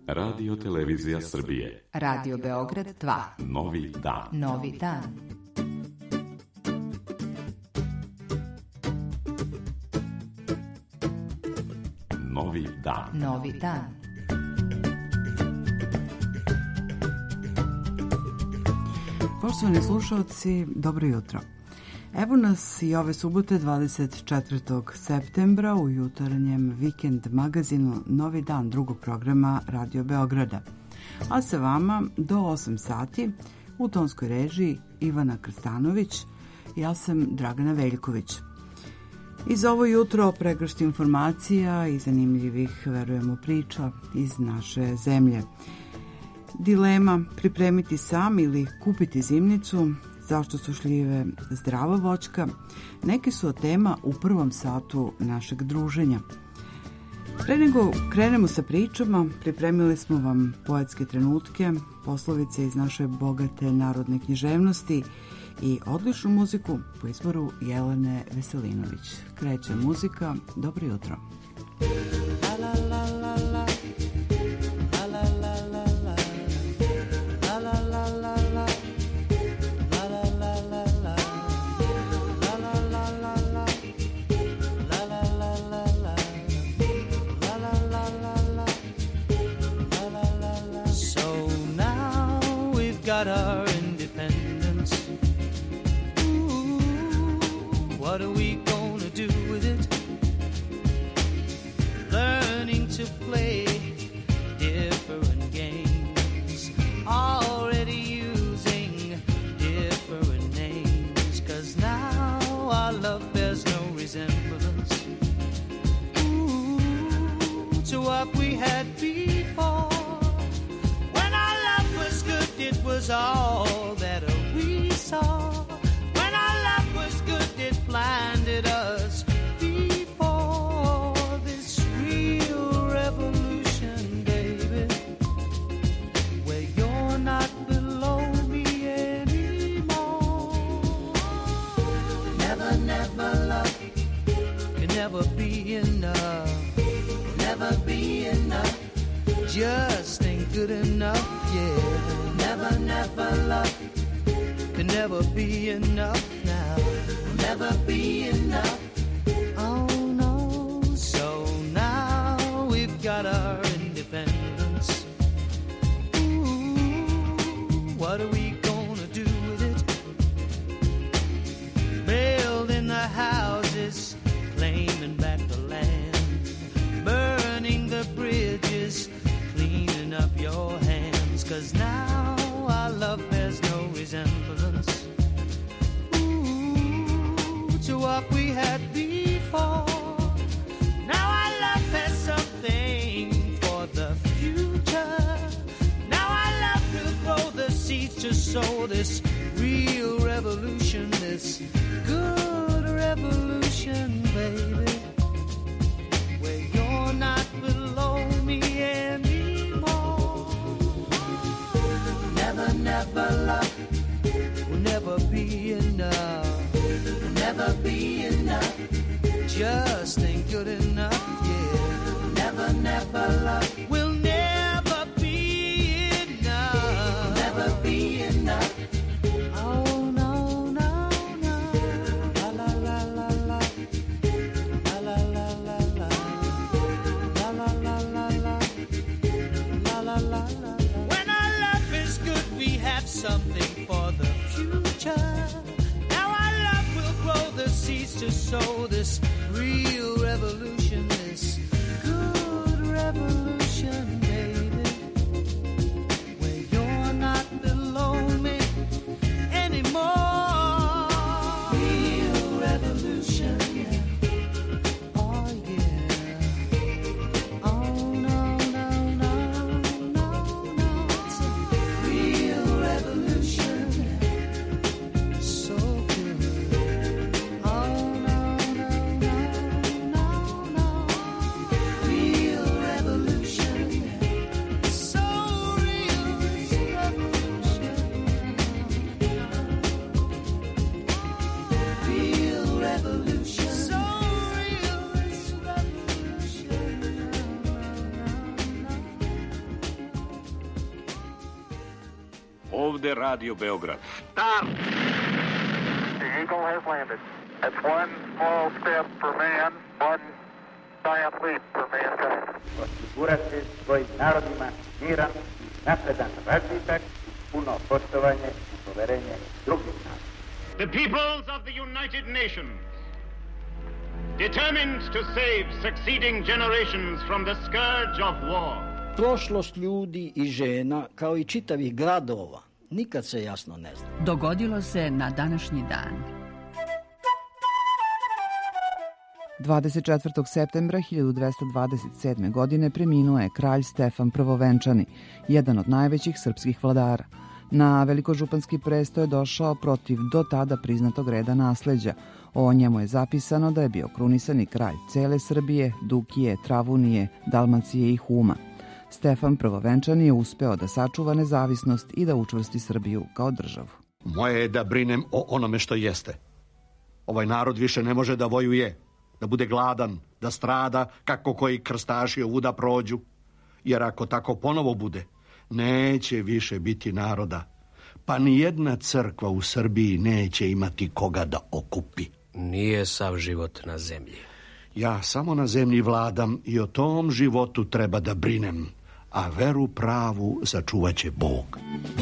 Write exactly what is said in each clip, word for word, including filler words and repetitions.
Radio Televizija Srbije. Radio Beograd dva. Novi dan. Novi dan. Novi dan. Novi dan. Poštovani slušalci, dobro jutro. Evo nas i ove subote dvadeset četvrtog septembra u jutarnjem vikend magazinu Novi dan drugog programa Radio Beograda. A sa vama do osam sati u tonskoj režiji Ivana Krstanović, ja sam Dragana Veljković. I za ovo jutro pregršt informacija i zanimljivih, verujemo, priča iz naše zemlje. Dilema pripremiti sam ili kupiti zimnicu, zašto su šljive zdrava voćka, neke su od tema u prvom satu našeg druženja. Pre nego krenemo sa pričama, pripremili smo vam poetske trenutke, poslovice iz naše bogate narodne književnosti i odličnu muziku po izboru Jelene Veselinović. Kreće muzika, dobro jutro. Got our independence. Ooh, what are we gonna do with it? Learning to play different games, already using different names, 'cause now our love bears no resemblance ooh, to what we had before. It was all that we saw. When our love was good, it blinded us before this real revolution, baby, where you're not below me anymore. Never, never love can never be enough. Never be enough. Just ain't good enough, yeah. Never, never love can never be enough now. Never be enough. Oh no. So now we've got our independence. Ooh, what are we gonna do with it? Building the houses, claiming back the land, burning the bridges, cleaning up your hands, 'cause now our love bears no resemblance ooh, to what we had before. Now our love has something for the future. Now our love will grow the seeds to sow this real revolution, this good revolution, baby, where you're not below me anymore. Never, never love will never be enough. Will never be enough. Just ain't good enough, yeah. Never, never love will never be enough. Never be enough. Oh no, no, no. La la la la la. La la la la la. La la la la la. La la la la. When our love is good, we have something for the future. Now our love will grow the seeds to sow this real revolution, this good revolution, baby, where you're not below me anymore. Real revolution, yeah. Oh yeah. Oh no, no, no, no, no. It's a real revolution, yeah. So good. Oh no, no, no, no, Ovde Radio Beograd. Start! The Eagle has landed. That's one small step for man, one giant leap for mankind. Osigurati svojim narodima miran, napredan razvitak, puno poštovanje i poverenje drugih naroda. The peoples of the United Nations, determined to save succeeding generations from the scourge of war. Prošlost ljudi i žena, kao i čitavih gradova, nikad se jasno ne zna. Dogodilo se na današnji dan. dvadeset četvrtog septembra hiljadu dvesta dvadeset sedme. godine preminuo je kralj Stefan Prvovenčani, jedan od najvećih srpskih vladara. Na velikožupanski presto je došao protiv do tada priznatog reda nasleđa. O njemu je zapisano da je bio krunisani kralj cele Srbije, Dukije, Travunije, Dalmacije i Huma. Stefan Prvovenčani je uspeo da sačuva nezavisnost i da učvrsti Srbiju kao državu. Moje je da brinem o onome što jeste. Ovaj narod više ne može da vojuje, da bude gladan, da strada kako koji krstaši ovuda prođu. Jer ako tako ponovo bude, neće više biti naroda. Pa ni jedna crkva u Srbiji neće imati koga da okupi. Nije sav život na zemlji. Ja samo na zemlji vladam i o tom životu treba da brinem, a veru pravu sačuvaće Bog.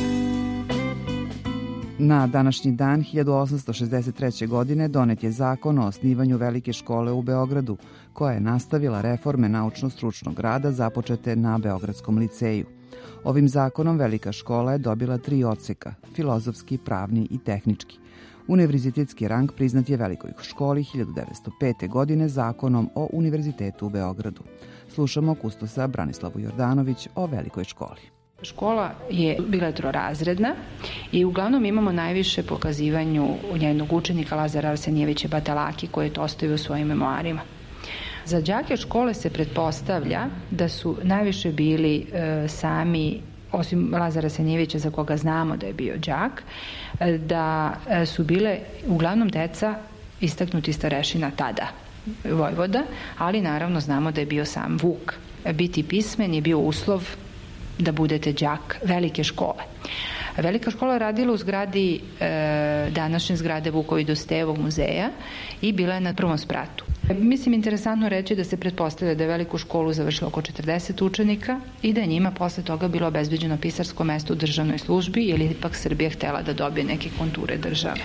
Na današnji dan hiljadu osamsto šezdeset treće. godine donet je zakon o osnivanju velike škole u Beogradu, koja je nastavila reforme naučno-stručnog rada započete na Beogradskom liceju. Ovim zakonom velika škola je dobila tri odseka, filozofski, pravni i tehnički. Univerzitetski rang priznat je velikoj školi hiljadu devetsto pete. godine zakonom o Univerzitetu u Beogradu. Slušamo kustosa Branislavu Jordanović o velikoj školi. Škola je bila trorazredna i uglavnom imamo najviše pokazivanju njenog učenika Lazara Arsenijevića Batalaki, koji je to ostavio u svojim memoarima. Za đake škole se pretpostavlja da su najviše bili e, sami, osim Lazara Arsenijevića za koga znamo da je bio đak, da su bile uglavnom deca istaknuti starešina tada, vojvoda, ali naravno znamo da je bio sam Vuk. Biti pismen je bio uslov da budete đak velike škole. Velika škola je radila u zgradi e, današnje zgrade Vukovi Dostojevog muzeja i bila je na prvom spratu. Mislim, interesantno reći da se pretpostavlja da je veliku školu završilo oko četrdeset učenika i da je njima posle toga bilo obezbeđeno pisarsko mesto u državnoj službi, jer ipak Srbija htela da dobije neke konture države.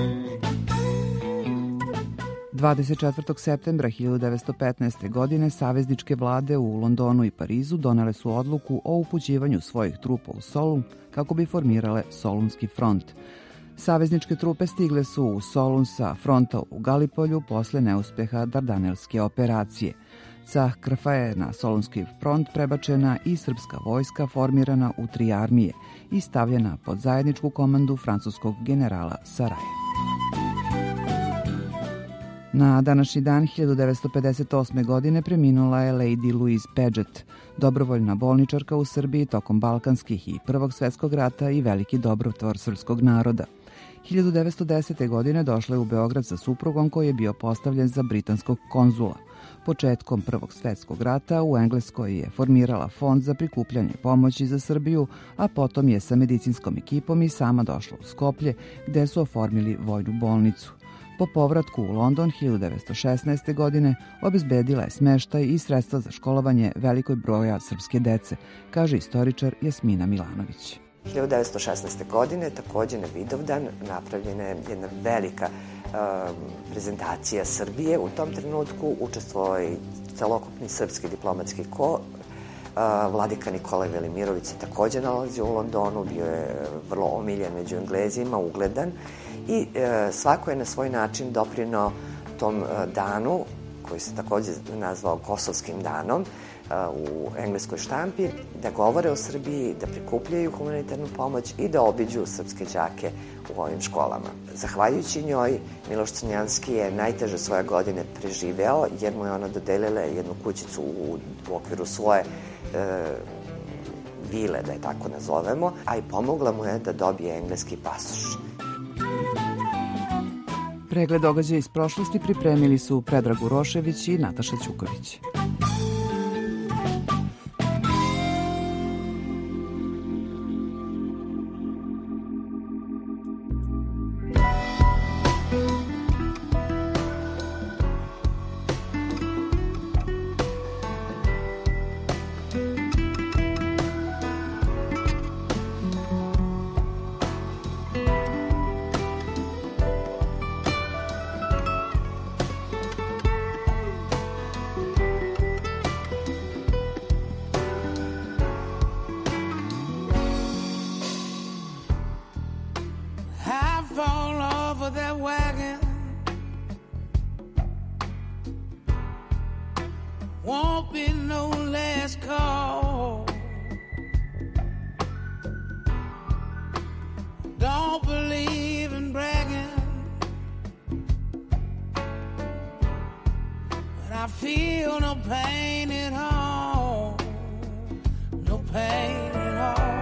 dvadeset četvrtog septembra hiljadu devetsto petnaeste. godine savezničke vlade u Londonu i Parizu donele su odluku o upućivanju svojih trupa u Solun kako bi formirale Solunski front. Savezničke trupe stigle su u Solun sa fronta u Galipolju posle neuspeha Dardanelske operacije. Sa Krfa je na Solunski front prebačena i srpska vojska formirana u tri armije i stavljena pod zajedničku komandu francuskog generala Saraja. Na današnji dan hiljadu devetsto pedeset osme. godine preminula je Lady Louise Paget, dobrovoljna bolničarka u Srbiji tokom Balkanskih i Prvog svetskog rata i veliki dobrotvor srpskog naroda. hiljadu devetsto desete. godine došla je u Beograd sa suprugom koji je bio postavljen za britanskog konzula. Početkom Prvog svetskog rata u Engleskoj je formirala fond za prikupljanje pomoći za Srbiju, a potom je sa medicinskom ekipom i sama došla u Skoplje, gde su oformili vojnu bolnicu. Po povratku u London hiljadu devetsto šesnaeste. godine obezbedila je smeštaj i sredstva za školovanje velikoj broja srpske dece, kaže istoričar Jasmina Milanović. hiljadu devetsto šesnaeste. godine takođe na Vidovdan napravljena je jedna velika uh, prezentacija Srbije. U tom trenutku učestvovao je celokupni srpski diplomatski ko. Uh, Vladika Nikolaj Velimirović se takođe nalazi u Londonu, bio je vrlo omiljen među Englezima, ugledan i e, svako je na svoj način doprineo tom e, danu, koji se takođe nazvao Kosovskim danom, e, u engleskoj štampi, da govore o Srbiji, da prikupljaju humanitarnu pomoć i da obiđu srpske đake u ovim školama. Zahvaljujući njoj, Miloš Crnjanski je najteže svoje godine preživeo, jer mu je ona dodelila jednu kućicu u, u okviru svoje e, vile, da je tako nazovemo, a i pomogla mu je da dobije engleski pasoš. Pregled događaja iz prošlosti pripremili su Predrag Urošević i Nataša Ćuković. be no last call. Don't believe in bragging, but I feel no pain at all, no pain at all.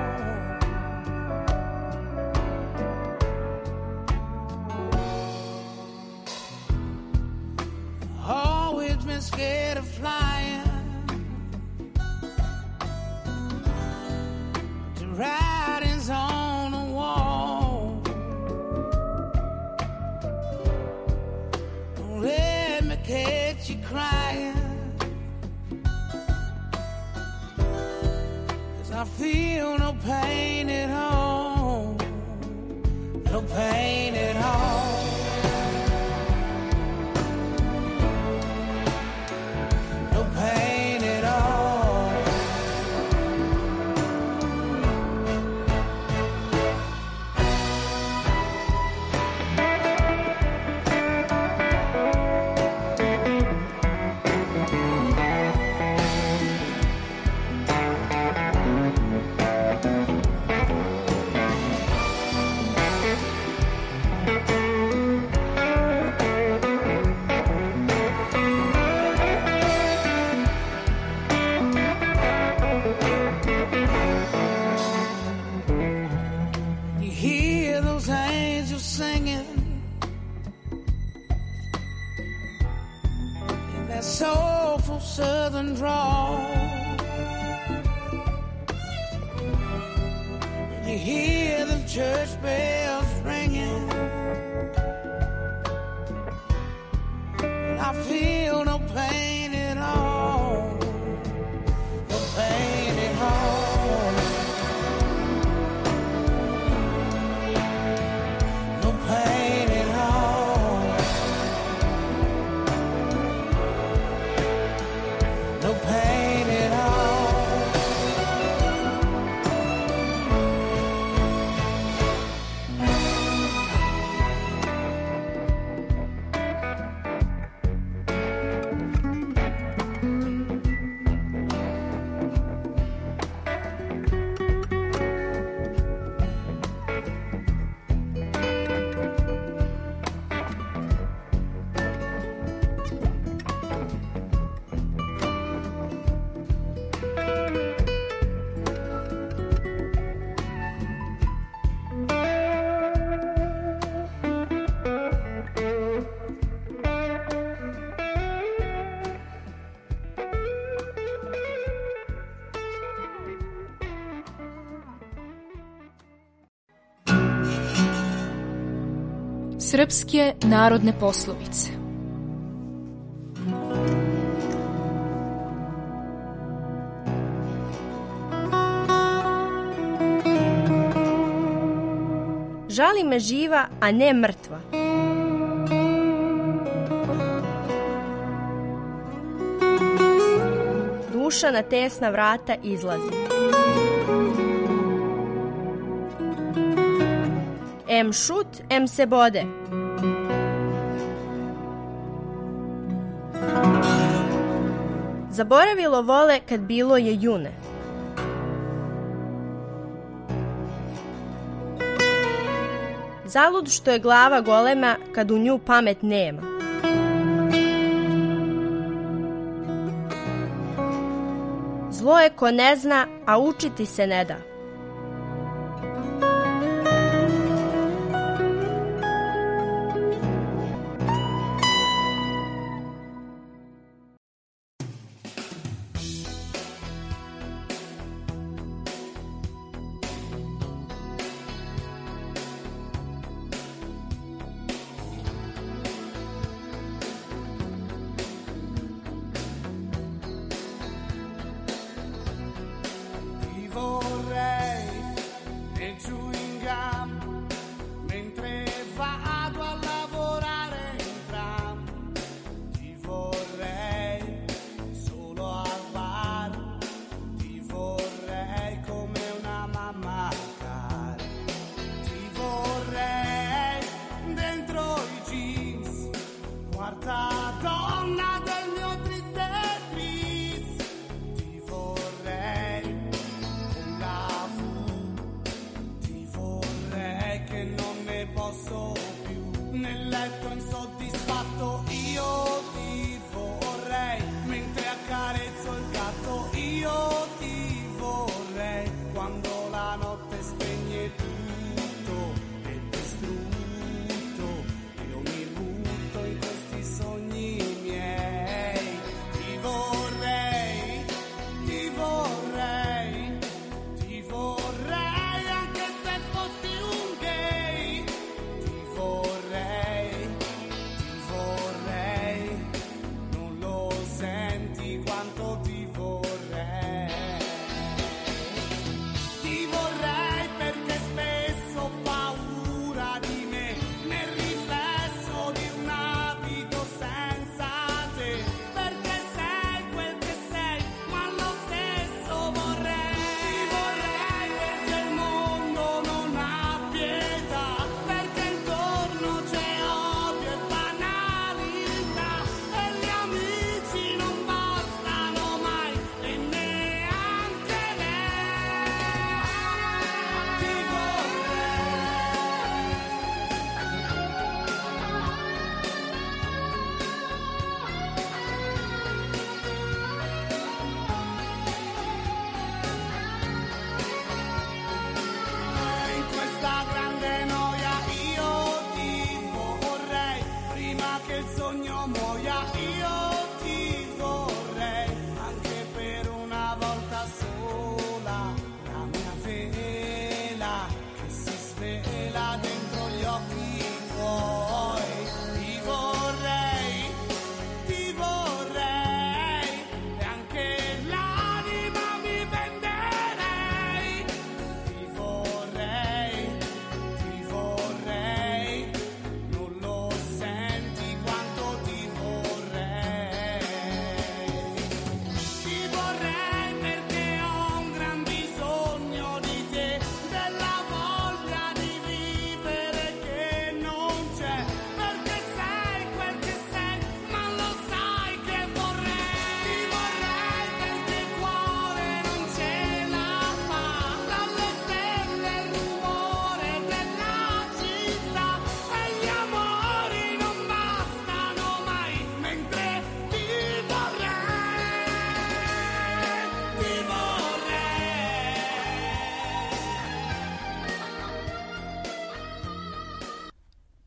Always been scared of flying, to writings on the wall. Don't let me catch you crying, 'cause I feel no pain at all, no pain at all. Pain at all. Soulful southern drawl. When you hear the church bells ringing, I feel no pain at all, no pain at all, no pain at all. No pain at all. Srpske narodne poslovice. Žali me živa, a ne mrtva. Duša na tesna vrata izlazi. Em šut, em se bode. Zaboravilo vole kad bilo je june. Zalud što je glava golema kad u nju pamet nema. Zlo je ko ne zna, a učiti se ne da. Vorrei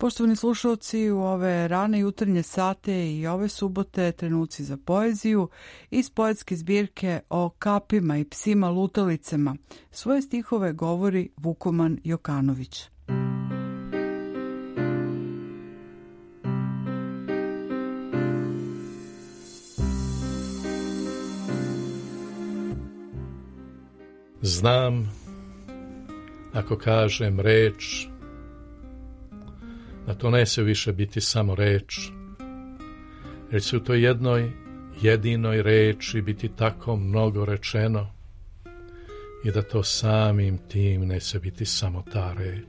Poštovani slušalci, u ove rane jutarnje sate i ove subote trenuci za poeziju iz poetske zbirke o kapima i psima lutalicama. Svoje stihove govori Vukoman Jokanović. Znam, ako kažem reč, da to neće više biti samo reč, jer će u toj jednoj jedinoj reči biti tako mnogo rečeno i da to samim tim neće biti samo ta reč.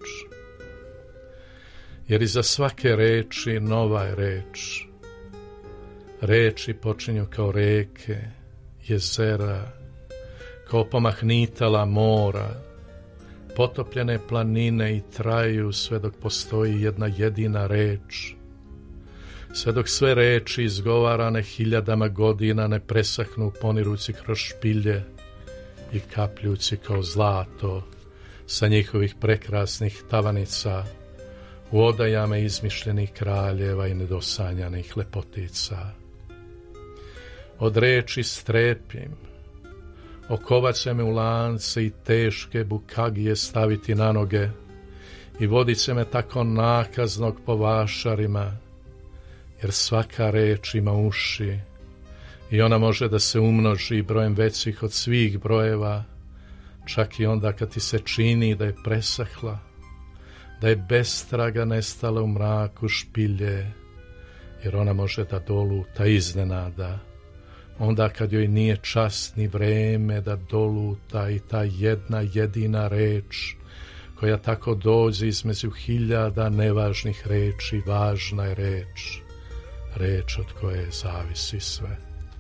Jer iza svake reči nova je reč. Reči počinju kao reke, jezera, kao pomahnitala mora, potopljene planine i traju sve dok postoji jedna jedina reč, sve dok sve reči izgovarane hiljadama godina ne presahnu ponirući kroz špilje i kapljući kao zlato sa njihovih prekrasnih tavanica u odajama izmišljenih kraljeva i nedosanjanih lepotica. Od reči strepim, okovat će me u lance i teške bukagije staviti na noge i vodit će me tako nakaznog po vašarima, jer svaka reč ima uši i ona može da se umnoži brojem većih od svih brojeva, čak i onda kad ti se čini da je presahla, da je bez traga nestala u mraku špilje, jer ona može da doluta iznenada, onda kad joj nije čas ni vreme da doluta i ta jedna jedina reč, koja tako dođe između hiljada nevažnih reči, važna je reč, reč od koje zavisi sve.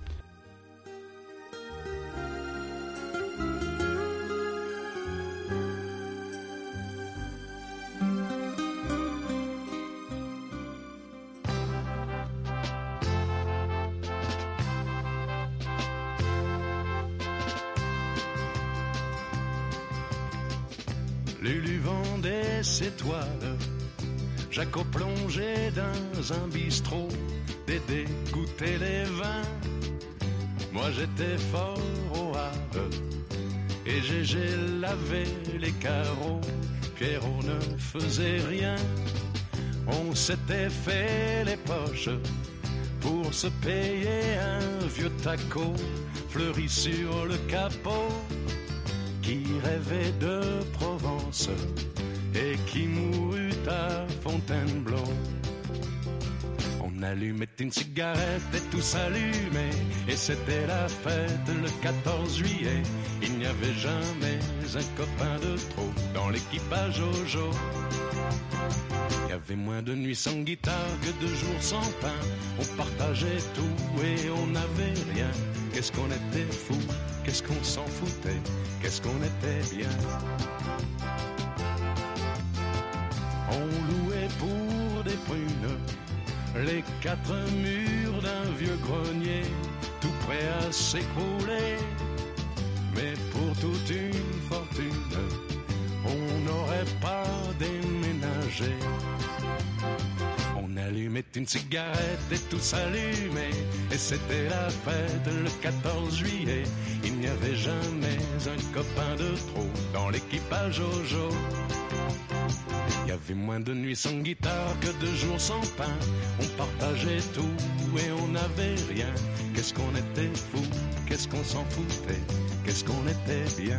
Lulu vendait ses toiles, Jacob plongeait dans un bistrot, Dédé goûtait les vins, moi j'étais fort au Havre, et Gégé lavait les carreaux, Pierrot ne faisait rien, on s'était fait les poches pour se payer un vieux taco fleuri sur le capot, qui rêvait de Provence et qui mourut à Fontainebleau. On allumait une cigarette et tout s'allumait, et c'était la fête le quatorze juillet. Il n'y avait jamais un copain de trop dans l'équipage Jojo. Il y avait moins de nuits sans guitare que de jours sans pain. On partageait tout et on n'avait rien. Qu'est-ce qu'on était fou, qu'est-ce qu'on s'en foutait, qu'est-ce qu'on était bien. On louait pour des prunes les quatre murs d'un vieux grenier, tout prêt à s'écrouler. Mais pour toute une fortune, on n'aurait pas déménagé. On allumait une cigarette et tout s'allumait, et c'était la fête le quatorze juillet. Il n'y avait jamais un copain de trop dans l'équipage Jojo. Il y avait moins de nuits sans guitare que de jours sans pain. On partageait tout et on n'avait rien. Qu'est-ce qu'on était fou, qu'est-ce qu'on s'en foutait, qu'est-ce qu'on était bien.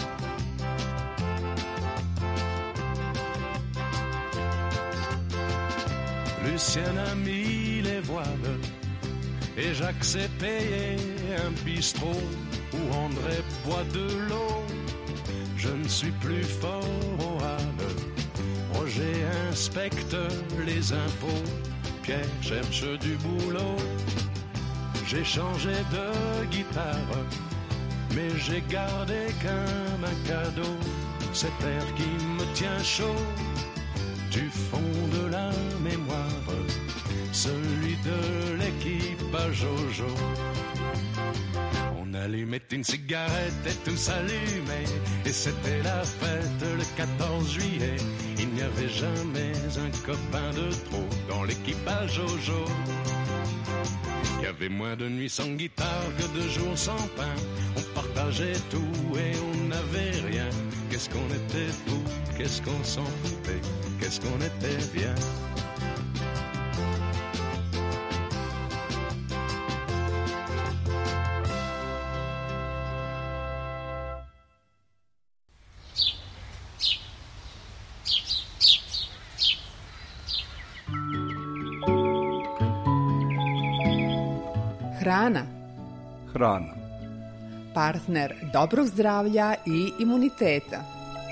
Lucien a mis les voiles et Jacques s'est payé un bistrot où André boit de l'eau. Je ne suis plus fort au Havre, Roger inspecte les impôts, Pierre cherche du boulot. J'ai changé de guitare, mais j'ai gardé comme un cadeau cet air qui me tient chaud du fond de la mémoire, celui de l'équipage Jojo. On On allumait une cigarette et tout s'allumait, et c'était la fête le quatorze juillet. Il n'y avait jamais un copain de trop dans l'équipage Jojo. Il y avait moins de nuits sans guitare que de jours sans pain. On partageait tout et on n'avait rien. Qu'est-ce qu'on était fou, qu'est-ce qu'on s'en foutait, qu'est-ce qu'on était bien. Hrana. Hrana. Partner dobrog zdravlja i imuniteta.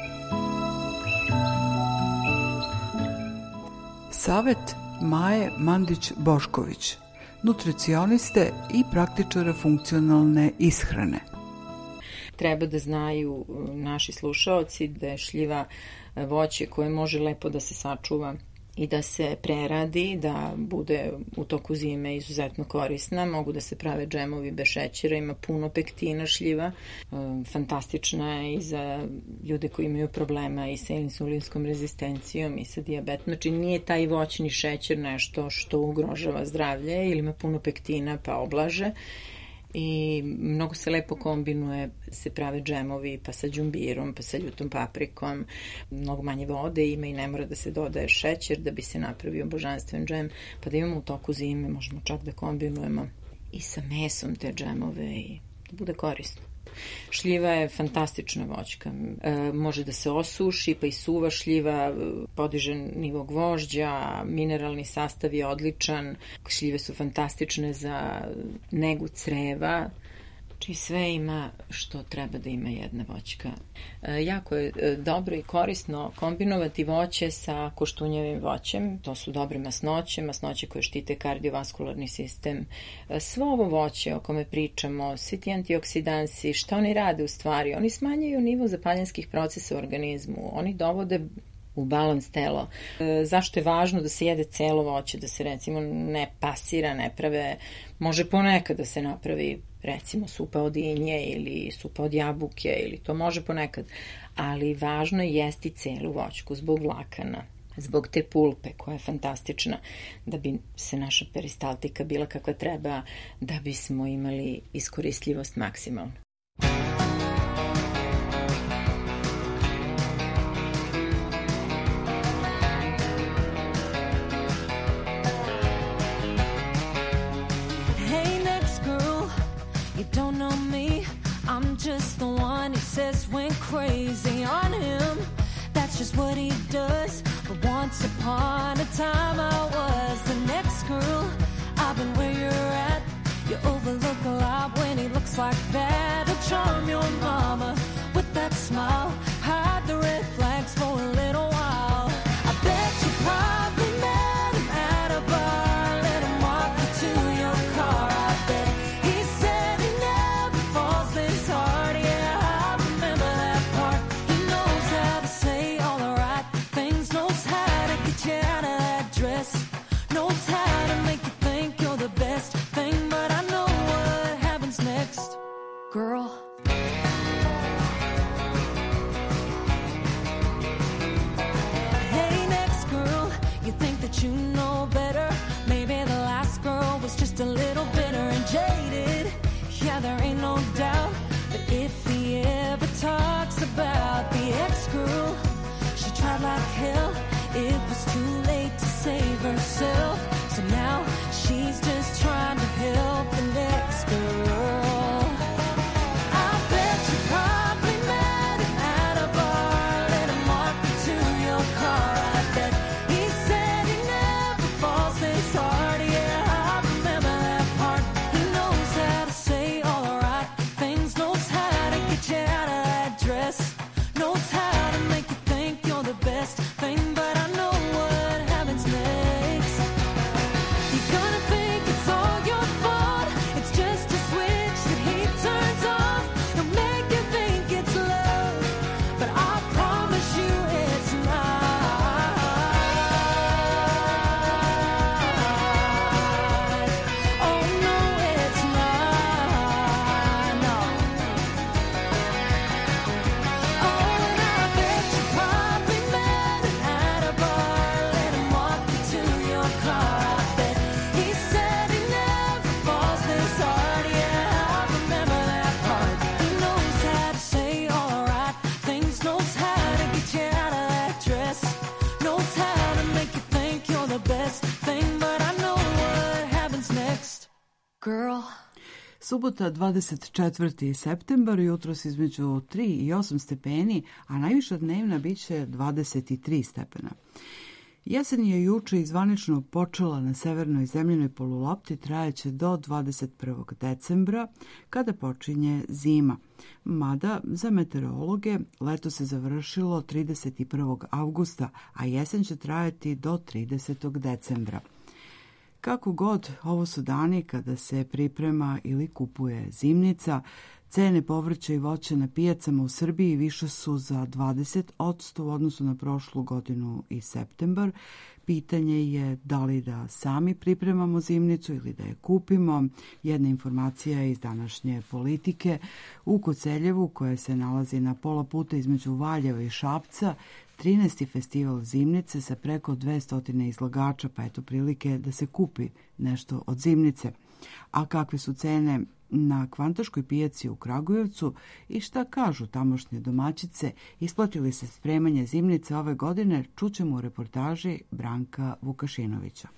Savet Maje Mandić-Bošković, nutricioniste i praktičara funkcionalne ishrane. Treba da znaju naši slušaoci da je šljiva voće koje može lepo da se sačuva i da se preradi, da bude u toku zime izuzetno korisna. Mogu da se prave džemovi bez šećera, ima puno pektina šljiva. Fantastična je i za ljude koji imaju problema i sa insulinskom rezistencijom i sa dijabetom. Znači nije taj voćni šećer nešto što ugrožava zdravlje ili ima puno pektina pa oblaže. I mnogo se lepo kombinuje, se prave džemovi pa sa đumbirom, pa sa ljutom paprikom, mnogo manje vode ima i ne mora da se dodaje šećer da bi se napravio božanstven džem, pa da imamo u toku zime, možemo čak da kombinujemo i sa mesom te džemove i da bude korisno. Šljiva je fantastična voćka, e, može da se osuši, pa i suva šljiva podiže nivo gvožđa, mineralni sastav je odličan, šljive su fantastične za negu creva, Znači sve ima što treba da ima jedna voćka. E, jako je e, dobro i korisno kombinovati voće sa koštunjevim voćem. To su dobre masnoće, masnoće koje štite kardiovaskularni sistem. E, svo ovo voće o kome pričamo, svi ti antioksidansi, šta oni rade u stvari? Oni smanjuju nivo zapaljenskih procesa u organizmu. Oni dovode u balans telo. E, zašto je važno da se jede celo voće, da se recimo ne pasira, ne prave, može ponekad da se napravi recimo supa od dinje ili supa od jabuke ili to može ponekad, ali važno je jesti celu voćku zbog vlakana, zbog te pulpe koja je fantastična, da bi se naša peristaltika bila kakva treba, da bismo imali iskoristljivost maksimalno. Don't know me, I'm just the one who says went crazy on him. That's just what he does. But once upon a time I was the next girl. I've been where you're at. You overlook a lot when he looks like that. He'll charm your mama with that smile. Hide the red flags for a little while. I bet you probably met him at a bar. Let him walk you to your car. I bet he said he never falls this hard. Yeah, I remember that part. He knows how to say all the right things. Knows how to get you out of that dress. Knows how to make you think you're the best thing. But I know what happens next, girl. Subota dvadeset četvrti septembar, jutros između tri i osam stepeni, a najviša dnevna biće dvadeset tri stepena. Jesen je juče izvanično počela na severnoj zemljenoj polulopti, trajaće do dvadeset prvog decembra, kada počinje zima. Mada, za meteorologe, leto se završilo trideset prvog avgusta, a jesen će trajati do tridesetog decembra. Kako god, ovo su dani kada se priprema ili kupuje zimnica. Cene povrća i voća na pijacama u Srbiji više su za dvadeset posto u odnosu na prošlu godinu i septembar. Pitanje je da li da sami pripremamo zimnicu ili da je kupimo. Jedna informacija iz današnje Politike. U Koceljevu, koja se nalazi na pola puta između Valjeva i Šapca, trinaesti festival zimnice sa preko dvesta izlagača, pa eto prilike da se kupi nešto od zimnice. A kakve su cene na Kvantaškoj pijaci u Kragujevcu i šta kažu tamošnje domaćice, isplatili se spremanje zimnice ove godine, čućemo u reportaži Branka Vukašinovića.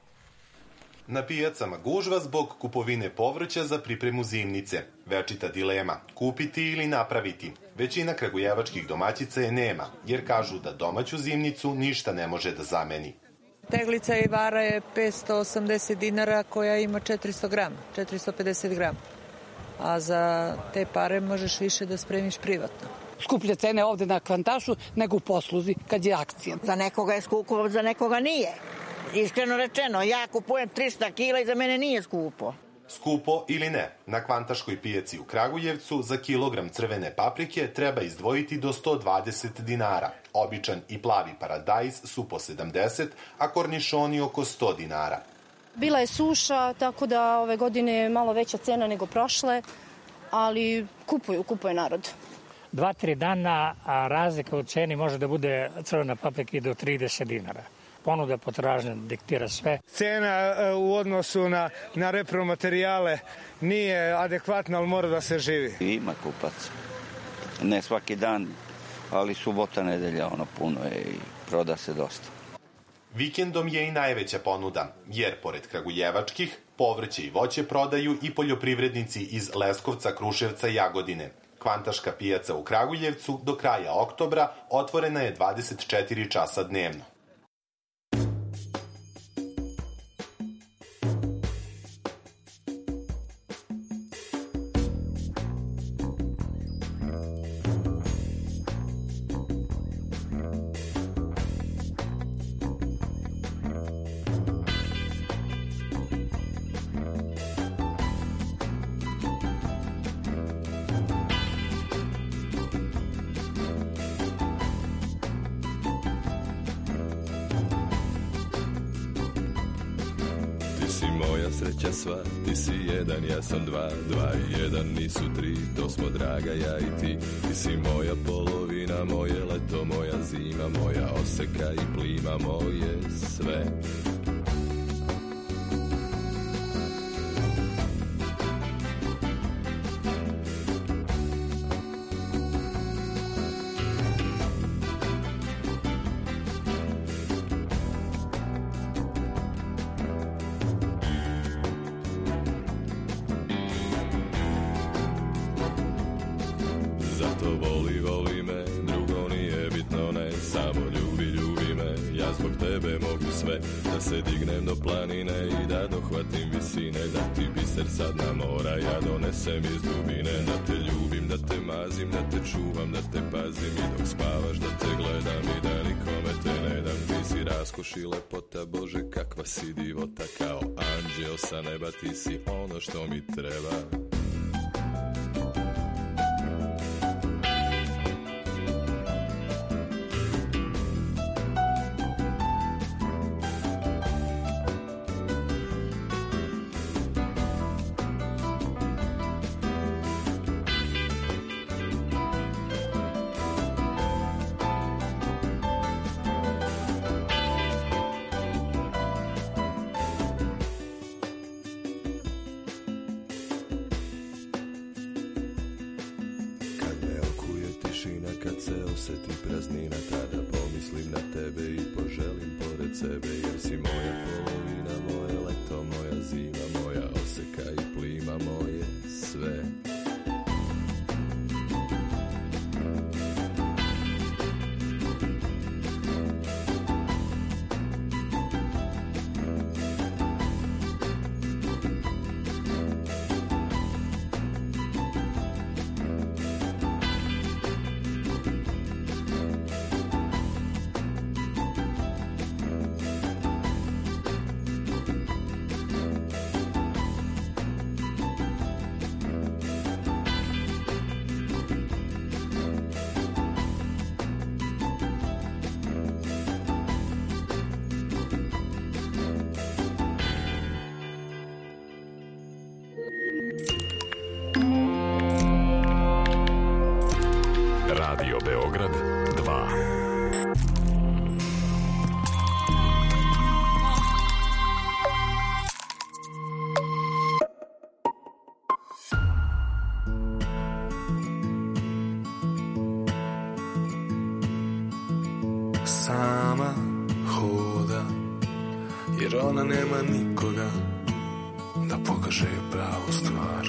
Na pijacama gužva zbog kupovine povrća za pripremu zimnice. Večita dilema, kupiti ili napraviti. Većina kragujevačkih domaćica je nema, jer kažu da domaću zimnicu ništa ne može da zameni. Teglica i vara je petsto osamdeset dinara koja ima četiristo grama, četiristo pedeset grama. A za te pare možeš više da spremiš privatno. Skuplje cene ovde na Kvantašu nego u Posluzi kad je akcija. Za nekoga je skupo, za nekoga nije. Iskreno rečeno, ja kupujem trista kila i za mene nije skupo. Skupo ili ne, na Kvantaškoj pijaci u Kragujevcu za kilogram crvene paprike treba izdvojiti do sto dvadeset dinara. Običan i plavi paradajz su po sedamdeset, a kornišoni oko sto dinara. Bila je suša, tako da ove godine je malo veća cena nego prošle, ali kupuju, kupuje narod. Dva, tri dana, a razlika u ceni može da bude crvena paprika i do trideset dinara. Ponuda potražnja diktira sve. Cena u odnosu na, na repromaterijale nije adekvatna, ali mora da se živi. Ima kupaca. Ne svaki dan, ali subota, nedelja, ono puno je i proda se dosta. Vikendom je i najveća ponuda, jer pored kragujevačkih, povrće i voće prodaju i poljoprivrednici iz Leskovca, Kruševca i Jagodine. Kvantaška pijaca u Kragujevcu do kraja oktobra otvorena je dvadeset četiri časa dnevno. Sreća sva, ti si jedan, ja sam dva, dva i jedan nisu tri, to smo draga ja i ti. Ti si moja polovina, moje leto, moja zima, moja oseka i plima, moje sve. Da se dignem do planine i da dohvatim visine, da ti biser sad na mora ja donesem iz dubine, da te ljubim, da te mazim, da te čuvam, da te pazim i dok spavaš da te gledam i da nikome te ne dam. Ti si raskoš i lepota, Bože kakva si divota, kao anđeo sa neba, ti si ono što mi treba. Kad se oseti praznina, tada pomislim na tebe i poželim pored sebe, jer si moja polovina, moje leto, moja zima, moja oseka i plima, moje sve. Radio Beograd dva. Sama hoda, jer ona nema nikoga da pokaže pravu stvar.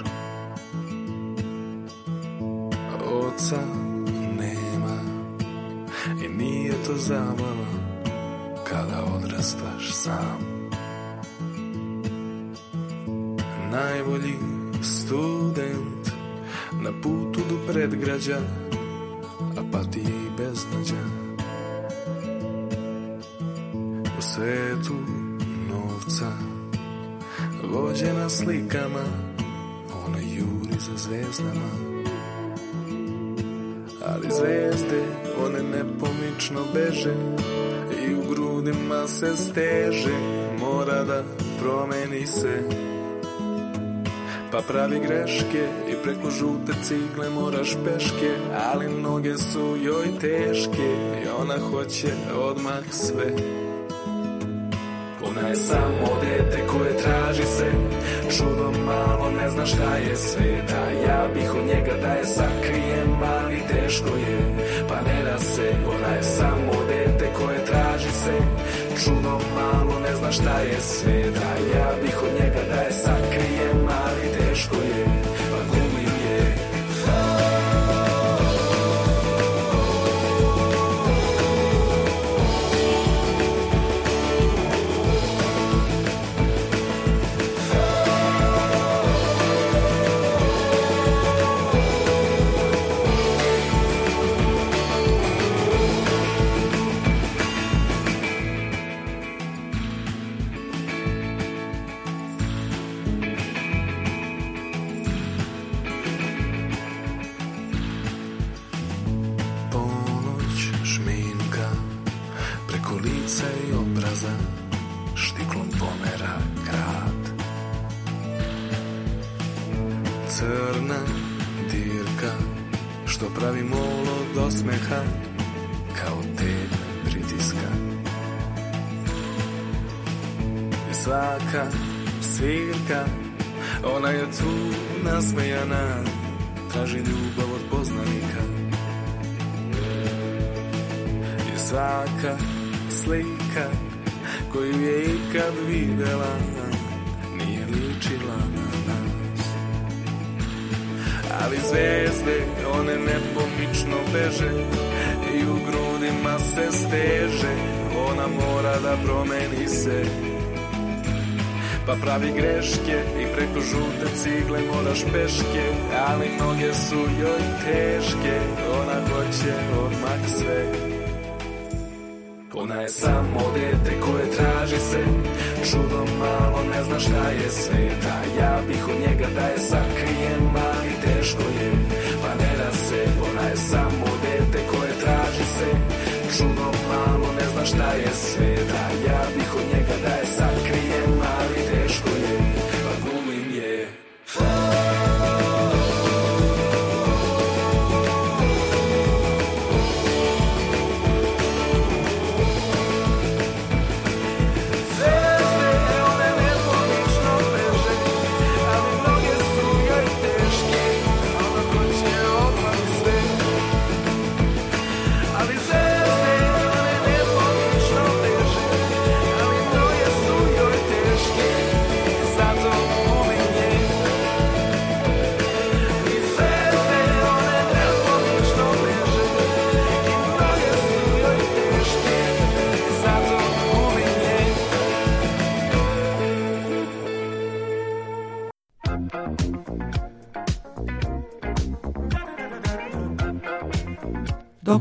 Oca nema i nije to zabava kada odrastaš sam. Najbolji student na putu do predgrađa, apatije i beznađa. U svetu novca, vođena slikama, ona juri za zvezdama. Ali zvezde, one nepomično beže i u grudima se steže, mora da promeni se. Pa pravi greške i preko žute cigle moraš peške, ali noge su joj teške i ona hoće odmah sve. Ona je samo dete koje traži se, čudom malo ne zna šta je svet, a ja bih od njega da je sakrijem, ali teško je, pa ne da se. Ona je samo dete koje traži se, čudom malo ne zna šta je svet, a ja bih od njega da je sakrijem, ali teško je, pa glumim je. Crna dirka što pravi mol od osmeha kao tebe pritiska. I svaka svirka, ona je tu nasmejana, traži ljubav od poznanika. I svaka slika koju je ikad videla nije ličila na nas. Ali zvezde, one nepomično beže i u grudima se steže, ona mora da promeni se. Pa pravi greške i preko žute cigle moraš peške, ali noge su joj teške, ona hoće odmah sve. Ona je samo dete koje traži se, čudom malo ne zna šta je svet, a ja bih od njega da je sakrijem, ali teško je, pa ne da se. Ona je samo dete koje traži se, čudom malo ne zna šta je svet, a ja bih od njega da je sakrijem, ali teško je, pa glumim je.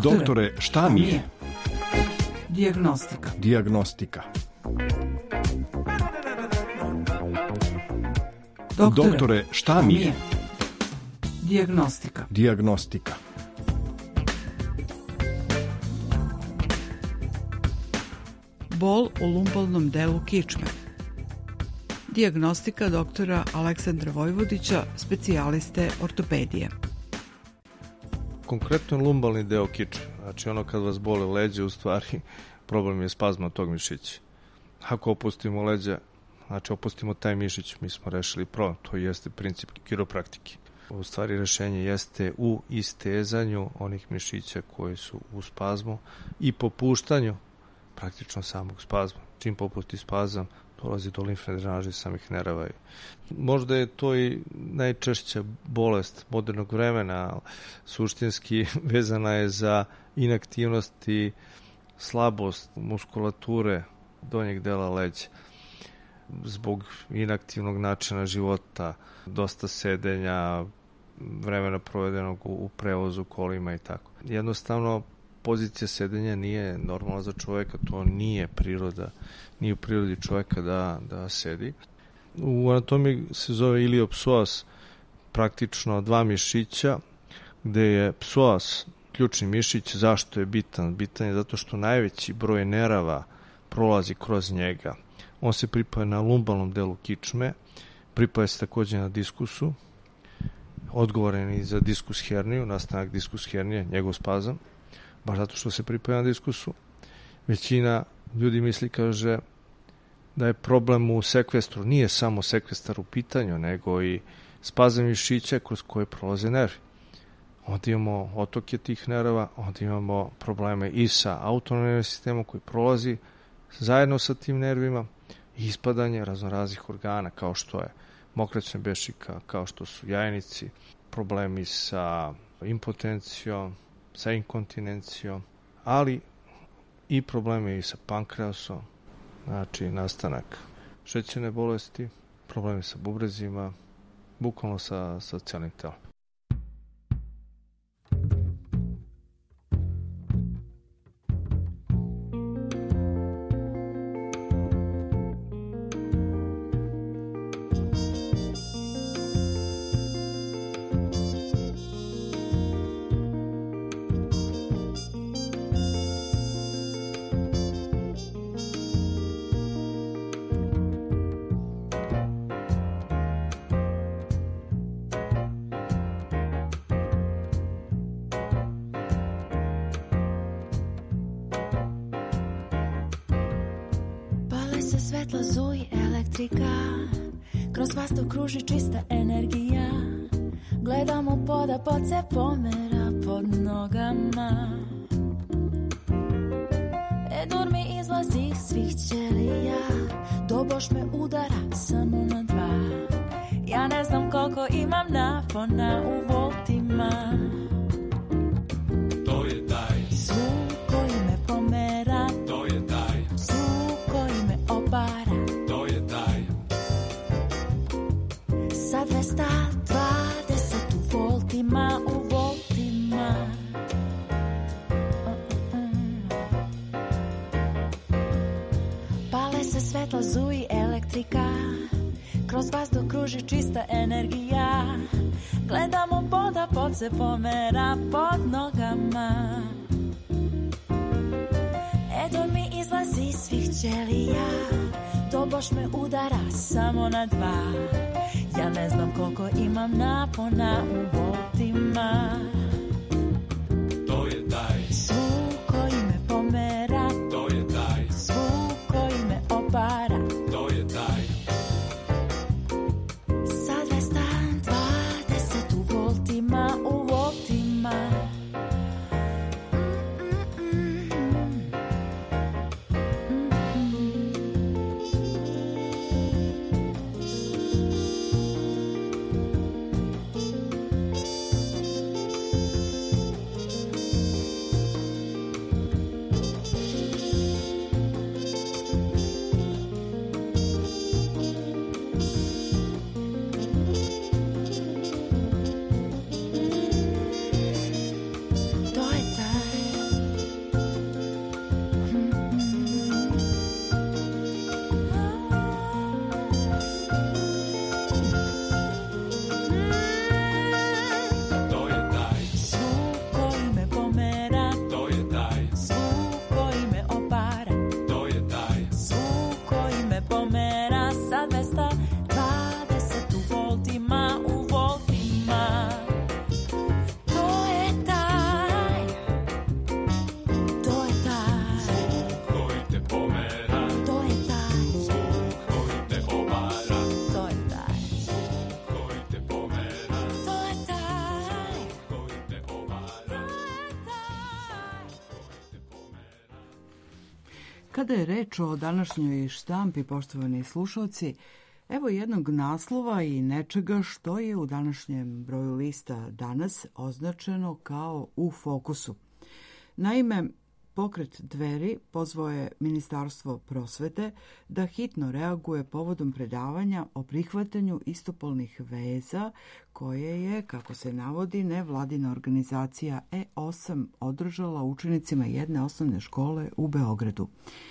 Doktore, Doktore, šta mi je? Dijagnostika. Dijagnostika. Doktore, Doktore, šta mi je? Dijagnostika. Dijagnostika. Bol u lumbalnom delu kičme. Dijagnostika doktora Aleksandra Vojvodića, specijaliste ortopedije. Konkretno lumbalni deo kičme, znači ono kad vas bole leđe, u stvari problem je spazma tog mišića. Ako opustimo leđa, znači opustimo taj mišić, mi smo rešili problem, to jeste princip kiropraktike. U stvari rešenje jeste u istezanju onih mišića koji su u spazmu i popuštanju praktično samog spazma. Čim popusti spazam, dolazi do limfne drenaže samih nerava. Možda je to i najčešća bolest modernog vremena, ali suštinski vezana je za inaktivnost i slabost muskulature donjeg dela leđa. Zbog inaktivnog načina života, dosta sedenja, vremena provedenog u prevozu, kolima i tako. Jednostavno, pozicija sedenja nije normalna za čoveka, to nije priroda, nije u prirodi čoveka da, da sedi. U anatomiji se zove iliopsoas, praktično dva mišića, gde je psoas ključni mišić. Zašto je bitan? Bitan je zato što najveći broj nerava prolazi kroz njega. On se pripaja na lumbalnom delu kičme, pripaja se takođe na diskusu, odgovoran i za diskus herniju, nastanak diskus hernije, njegov spazam, baš zato što se pripaja na diskusu. Većina ljudi misli, kaže, da je problem u sekvestru. Nije samo sekvestar u pitanju, nego i spazam mišića kroz koje prolaze nervi. Onda imamo otoke tih nerava, onda imamo probleme i sa autonomnim sistemom koji prolazi zajedno sa tim nervima, ispadanje raznoraznih organa kao što je mokraćna bešika, kao što su jajnici, problemi sa impotencijom, sa inkontinencijom, ali i problemi i sa pankreasom, znači nastanak šećerne bolesti, problemi sa bubrezima, bukvalno sa, sa cijelim telom. Svetlo zuji elektrika, kroz vazduh kruži čista energija. Gledamo poda, pod se pomera pod nogama. Edur mi izlazi iz svih ćelija, doboš me udara samo na dva. Ja ne znam koliko imam napona u voltima. To je taj zvuk koji me pomera. To je taj zvuk koji me obara. To je taj sa dvesta dvadeset u voltima, u voltima. Pale se svetla, zuji elektrika, kroz vazduh kruži čista energija. Gledamo poda, pod se pomera pod nogama. Edo mi izlazi iz svih ćelija, tobož me udara samo na dva. Ja ne znam koliko imam napona u voltima. To je taj zvuk koji me pomera. To je taj zvuk koji me obara. To je taj sa dvesta dvadeset u voltima, u voltima. Kada je reč o današnjoj štampi, poštovani slušalci, evo jednog naslova i nečega što je u današnjem broju lista Danas označeno kao u fokusu. Naime, Pokret Dveri pozvao je Ministarstvo prosvete da hitno reaguje povodom predavanja o prihvatanju istopolnih veza koje je, kako se navodi, nevladina organizacija E osam održala učenicima jedne osnovne škole u Beogradu.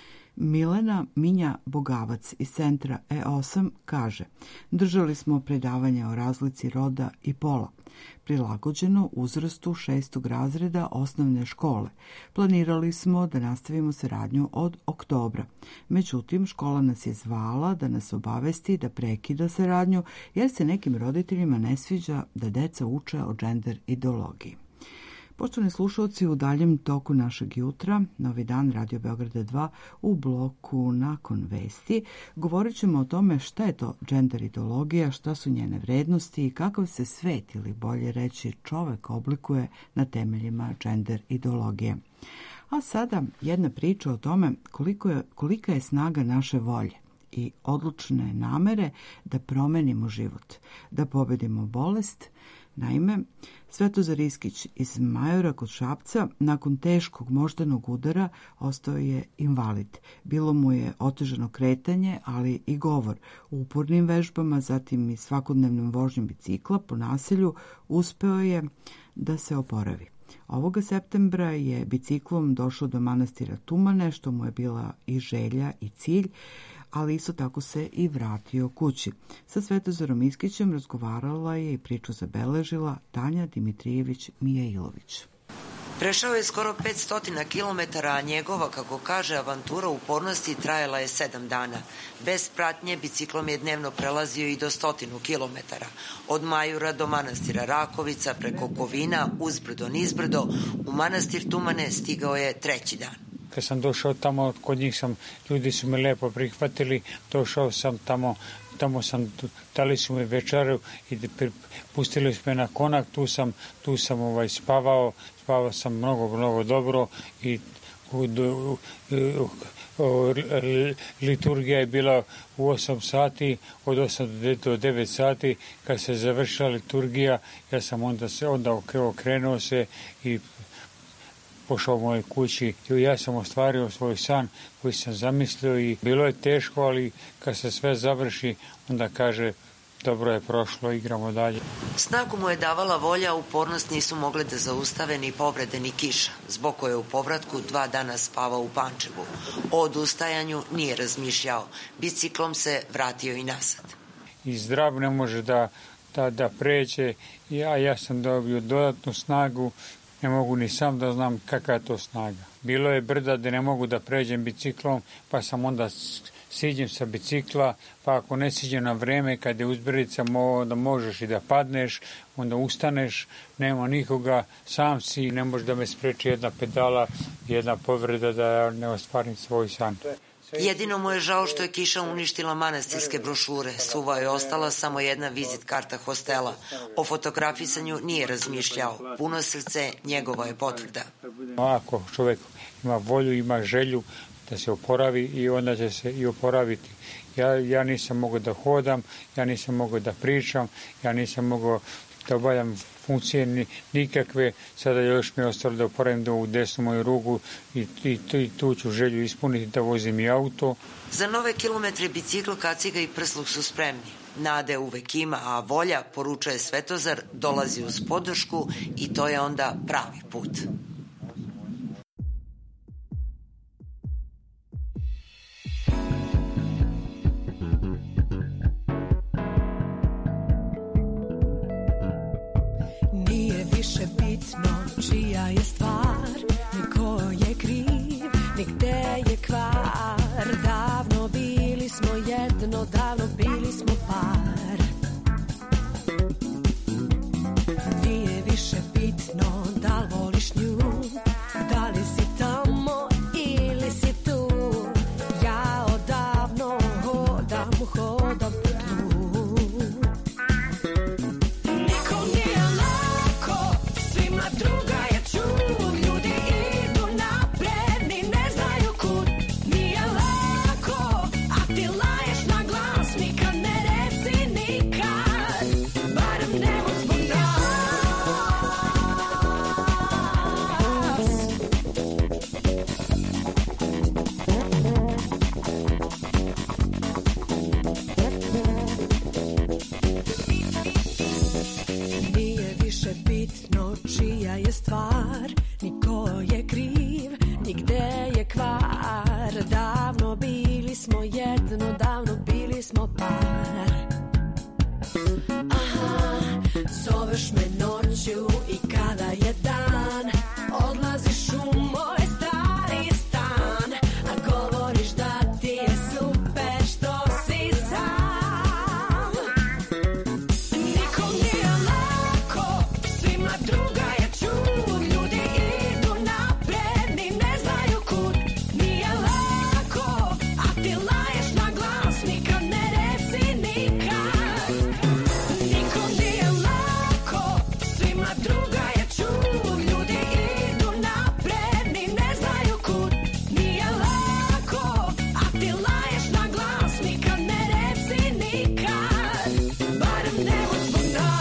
Milena Minja Bogavac iz centra E osam kaže: držali smo predavanje o razlici roda i pola, prilagođeno uzrastu šestog razreda osnovne škole. Planirali smo da nastavimo saradnju od oktobra. Međutim, škola nas je zvala da nas obavesti da prekida saradnju jer se nekim roditeljima ne sviđa da deca uče o džender ideologiji. Poštovani slušalci, u daljem toku našeg jutra, Novi dan, Radio Beograda dva, u bloku Nakon vesti, govorit ćemo o tome šta je to džender ideologija, šta su njene vrednosti i kakav se svet, ili bolje reći čovek, oblikuje na temeljima džender ideologije. A sada jedna priča o tome koliko je, kolika je snaga naše volje i odlučne namere da promenimo život, da pobedimo bolest. Naime, Svetozar Iskić iz Majora kod Šapca nakon teškog moždanog udara ostao je invalid. Bilo mu je otežano kretanje, ali i govor. U upornim vežbama, zatim i svakodnevnom vožnjom bicikla po naselju uspeo je da se oporavi. Ovoga septembra je biciklom došao do manastira Tumane, što mu je bila i želja i cilj, ali isto tako se i vratio kući. Sa Svetozarom Iskićem razgovarala je i priču zabeležila Tanja Dimitrijević Mijailović. Prešao je skoro petsto kilometara, a njegova, kako kaže, avantura upornosti trajala je sedam dana. Bez pratnje biciklom je dnevno prelazio i do stotinu kilometara. Od Majura do manastira Rakovica, preko Kovina, uzbrdo nizbrdo, u manastir Tumane stigao je treći dan. Kad sam došao tamo, kod njih sam, ljudi su me lepo prihvatili, došao sam tamo, tamo sam, dali su me večeru i pustili su me na konak, tu sam, tu sam ovaj, spavao, spavao sam mnogo, mnogo dobro i u, u, u, u, liturgija je bila u osam sati, od osam do devet sati, kad se završila liturgija, ja sam onda se onda okrenuo se i pošao u mojoj kući. Ja sam ostvario svoj san koji sam zamislio i bilo je teško, ali kad se sve završi, onda kaže dobro je prošlo, igramo dalje. Snagu mu je davala volja, upornost nisu mogle da zaustave ni povrede ni kiša, zbog koje je u povratku dva dana spavao u Pančevu. O odustajanju nije razmišljao, biciklom se vratio i nazad. I zdrav ne može da, da, da pređe, ja, ja sam dobio dodatnu snagu. Ne mogu ni sam da znam kakva je to snaga. Bilo je brda da ne mogu da pređem biciklom, pa sam onda siđem sa bicikla, pa ako ne siđem na vreme, kad je uzbrdica, onda možeš i da padneš, onda ustaneš, nema nikoga, sam si, ne može da me spreči jedna pedala, jedna povreda da ja ne ostvarim svoj san. Jedino mu je žao što je kiša uništila manastirske brošure. Suva je ostala samo jedna vizit karta hostela. O fotografisanju nije razmišljao. Puno srce njegova je potvrda. Ako čovjek ima volju, ima želju da se oporavi i onda će se i oporaviti. Ja, ja nisam mogao da hodam, ja nisam mogao da pričam, ja nisam mogao da obavljam funkcije nikakve, sada još mi je ostalo da oporavim do u desnu moju ruku i, i, i tu ću želju ispuniti da vozim i auto. Za nove kilometre bicikl, kaciga i prsluk su spremni. Nade uvek ima, a volja, poručuje Svetozar, dolazi uz podršku i to je onda pravi put. Više bitno čija je stvar, ni ko je kriv, ni gde je kvar. Davno bili smo jedno, davno bili smo par. Nije više bitno da li voliš nju, da li si tamo ili si tu. Ja odavno hodam, hodam po tlu. Nikom nije lako, svima druga je čudo. i gde je kvar. Davno bili smo jedno, davno bili smo par. Aha, zoveš me noću i kada je dan, odlaziš u moj stari stan, a govoriš da ti je super što si sam. Nikom nije lako, svima druga je čud, ljudi idu napred, ni ne znaju kud. Nije lako, a ti laješ na glas, nikad ne reci nikad. Nikom nije lako, svima druga je čud, ljudi idu napred, ni ne znaju kud. Nije lako, a ti laješ na glas, nikad ne reci nikad, barem nemoj zbog nas.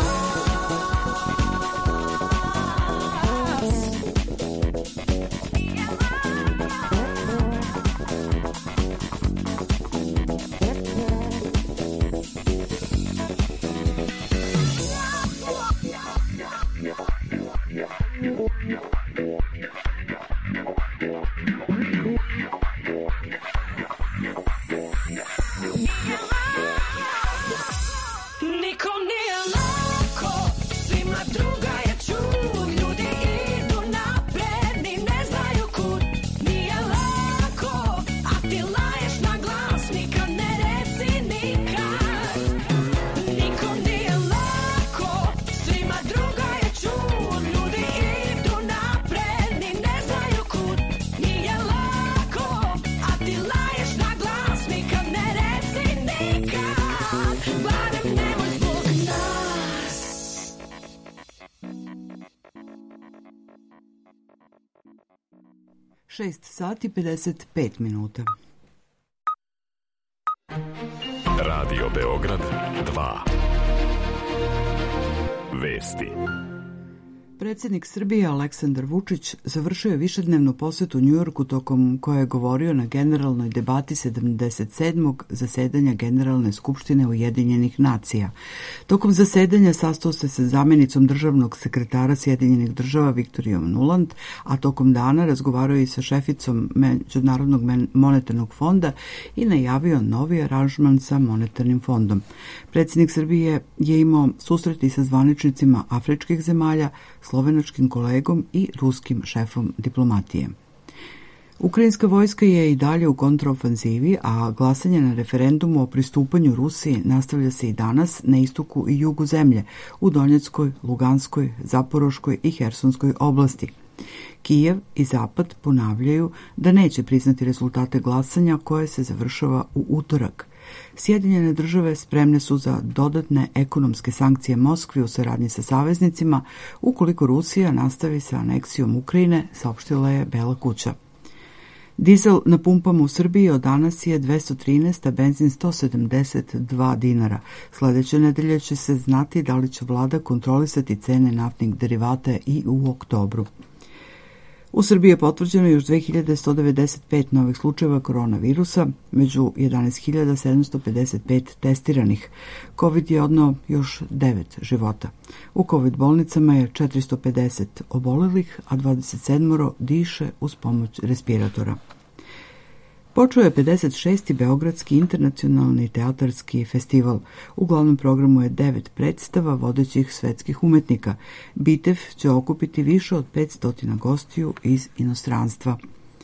Nikom nije lako, svima druga je čud, ljudi idu napred, ni ne znaju kud. Nije lako, a ti laješ na glas, nikad ne reci nikad. Nikom nije lako, svima druga je čud, ljudi idu napred, ni ne znaju kud. Nije lako, a ti laješ na glas, nikad ne reci nikad, barem nemoj zbog nas. šest sati pedeset pet minuta. Radio Beograd dva. Vesti. Predsjednik Srbije Aleksandar Vučić završio je višednevnu posetu Njujorku tokom koje je govorio na generalnoj debati sedamdeset sedmog zasedanja Generalne skupštine Ujedinjenih nacija. Tokom zasedanja sastao se sa zamjenicom državnog sekretara Sjedinjenih država Viktorijom Nuland, a tokom dana razgovarao i sa šeficom Međunarodnog monetarnog fonda i najavio novi aranžman sa monetarnim fondom. Predsjednik Srbije je imao susreti sa zvaničnicima afričkih zemalja, slovenačkim kolegom i ruskim šefom diplomatije. Ukrajinska vojska je i dalje u kontraofanzivi, a glasanje na referendumu o pristupanju Rusiji nastavlja se i danas na istoku i jugu zemlje, u Donjeckoj, Luganskoj, Zaporoškoj i Hersonskoj oblasti. Kijev i Zapad ponavljaju da neće priznati rezultate glasanja koje se završava u utorak. Sjedinjene države spremne su za dodatne ekonomske sankcije Moskvi u saradnji sa saveznicima ukoliko Rusija nastavi sa aneksijom Ukrajine, saopštila je Bela kuća. Dizel na pumpama u Srbiji od danas je dvesta trinaest, a benzin sto sedamdeset dva dinara. Sledeće nedelje će se znati da li će vlada kontrolisati cene naftnih derivata i u oktobru. U Srbiji je potvrđeno još dve hiljade sto devedeset pet novih slučajeva koronavirusa, među jedanaest hiljada sedamsto pedeset pet testiranih. Covid je odneo još devet života. U Covid bolnicama je četiristo pedeset obolelih, a dvadeset sedam diše uz pomoć respiratora. Počeo je pedeset šesti Beogradski internacionalni teatarski festival. U glavnom programu je devet predstava vodećih svetskih umetnika. Bitev će okupiti više od petsto gostiju iz inostranstva.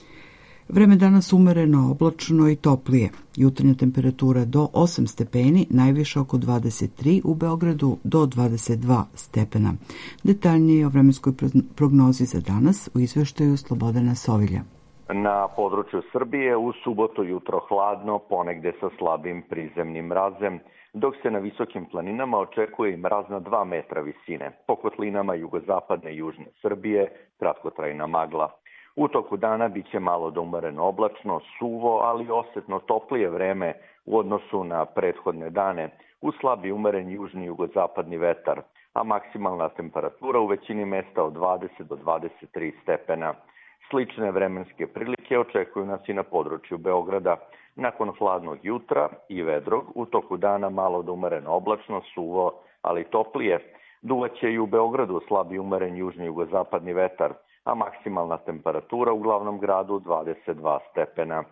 Vreme danas umereno, oblačno i toplije. Jutarnja temperatura do osam stepeni, najviša oko dvadeset tri, u Beogradu do dvadeset dva stepena. Detaljnije o vremenskoj prognozi za danas u izveštaju Slobodana Sovilja. Na području Srbije u subotu jutro hladno, ponegde sa slabim prizemnim mrazem, dok se na visokim planinama očekuje i mraz na dva metra visine. Po kotlinama jugozapadne i južne Srbije kratkotrajna magla. U toku dana biće malo do umereno oblačno, suvo, ali osetno toplije vreme u odnosu na prethodne dane, uz slabi umeren južni jugozapadni vetar, a maksimalna temperatura u većini mesta od dvadeset do dvadeset tri stepena. Slične vremenske prilike očekuju nas i na području Beograda. Nakon hladnog jutra i vedrog, u toku dana malo do umereno oblačno, suvo, ali toplije. Duvaće i u Beogradu slabi umeren južni jugozapadni vetar, a maksimalna temperatura u glavnom gradu dvadeset dva stepena.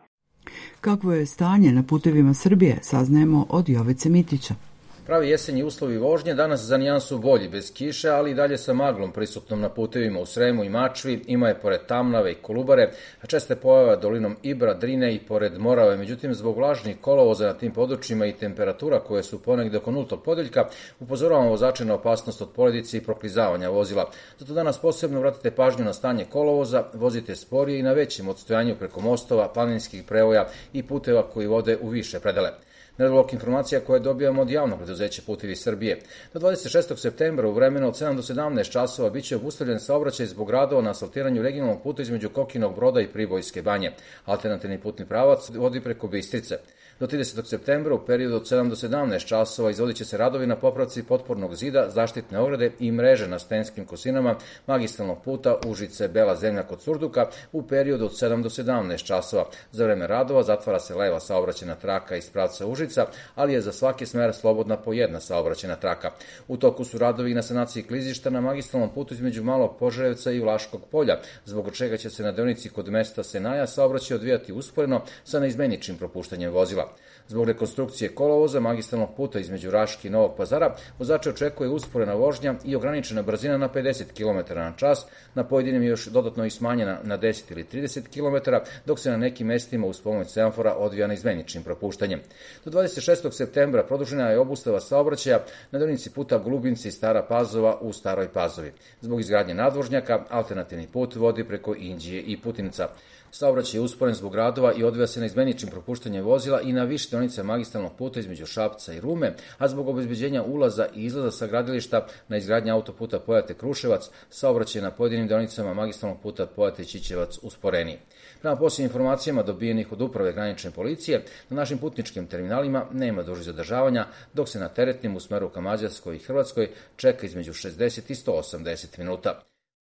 Kakvo je stanje na putevima Srbije, saznajemo od Jovice Mitića. Pravi jesenji uslovi vožnje danas za nijansu bolji, bez kiše, ali i dalje sa maglom prisutnom na putevima u Sremu i Mačvi. Ima je pored Tamnave i Kolubare, a česte pojava dolinom Ibra, Drine i pored Morave. Međutim, zbog vlažnih kolovoza na tim područjima i temperatura koje su ponegde oko nultog podeljka, upozoravamo vozače na opasnost od poledice i proklizavanja vozila. Zato danas posebno vratite pažnju na stanje kolovoza, vozite sporije i na većem odstojanju preko mostova, planinskih prevoja i puteva koji vode u više predele. Nedovoljna informacija koje dobijamo od javnog preduzeća Putevi Srbije. Do dvadeset šestog septembra u vremenu od sedam do sedamnaest časova biće obustavljen saobraćaj zbog radova na asfaltiranju regionalnog puta između Kokinog Broda i Pribojske banje. Alternativni putni pravac vodi preko Bistrice. Do tridesetog septembra u periodu od sedam do sedamnaest časova izvodit će se radovi na popravci potpornog zida, zaštitne ograde i mreže na stenskim kosinama magistralnog puta Užice Bela Zemlja kod Surduka u periodu od sedam do sedamnaest časova. Za vreme radova zatvara se leva saobraćajna traka iz pravca Užica, ali je za svaki smer slobodna po jedna saobraćajna traka. U toku su radovi na sanaciji klizišta na magistralnom putu između Malog Požarevca i Vlaškog polja, zbog čega će se na deonici kod mesta Senaja saobraćaj odvijati usporeno sa neizmeničnim propuštanjem vozila. Zbog rekonstrukcije kolovoza magistralnog puta između Raške i Novog Pazara, vozače očekuje usporena vožnja i ograničena brzina na pedeset kilometara na čas, na pojedinim još dodatno i smanjena na deset ili trideset kilometara, dok se na nekim mestima uz pomoć semafora odvija neizmeničnim propuštanjem. Do dvadeset šestog septembra produžena je obustava saobraćaja na deonici puta Glubinci i Stara Pazova u Staroj Pazovi. Zbog izgradnje nadvožnjaka, alternativni put vodi preko Inđije i Putinca. Saobraćaj je usporen zbog radova i odvija se na izmeničnim propuštanjem vozila i na više deonice magistralnog puta između Šapca i Rume, a zbog obezbeđenja ulaza i izlaza sa gradilišta na izgradnje autoputa Pojate-Kruševac, saobraćaj na pojedinim deonicama magistralnog puta Pojate-Čičevac usporeniji. Prema posljednjim informacijama dobijenih od uprave granične policije, na našim putničkim terminalima nema dužih zadržavanja, dok se na teretnim u smeru ka Mađarskoj i Hrvatskoj čeka između šezdeset i sto osamdeset minuta.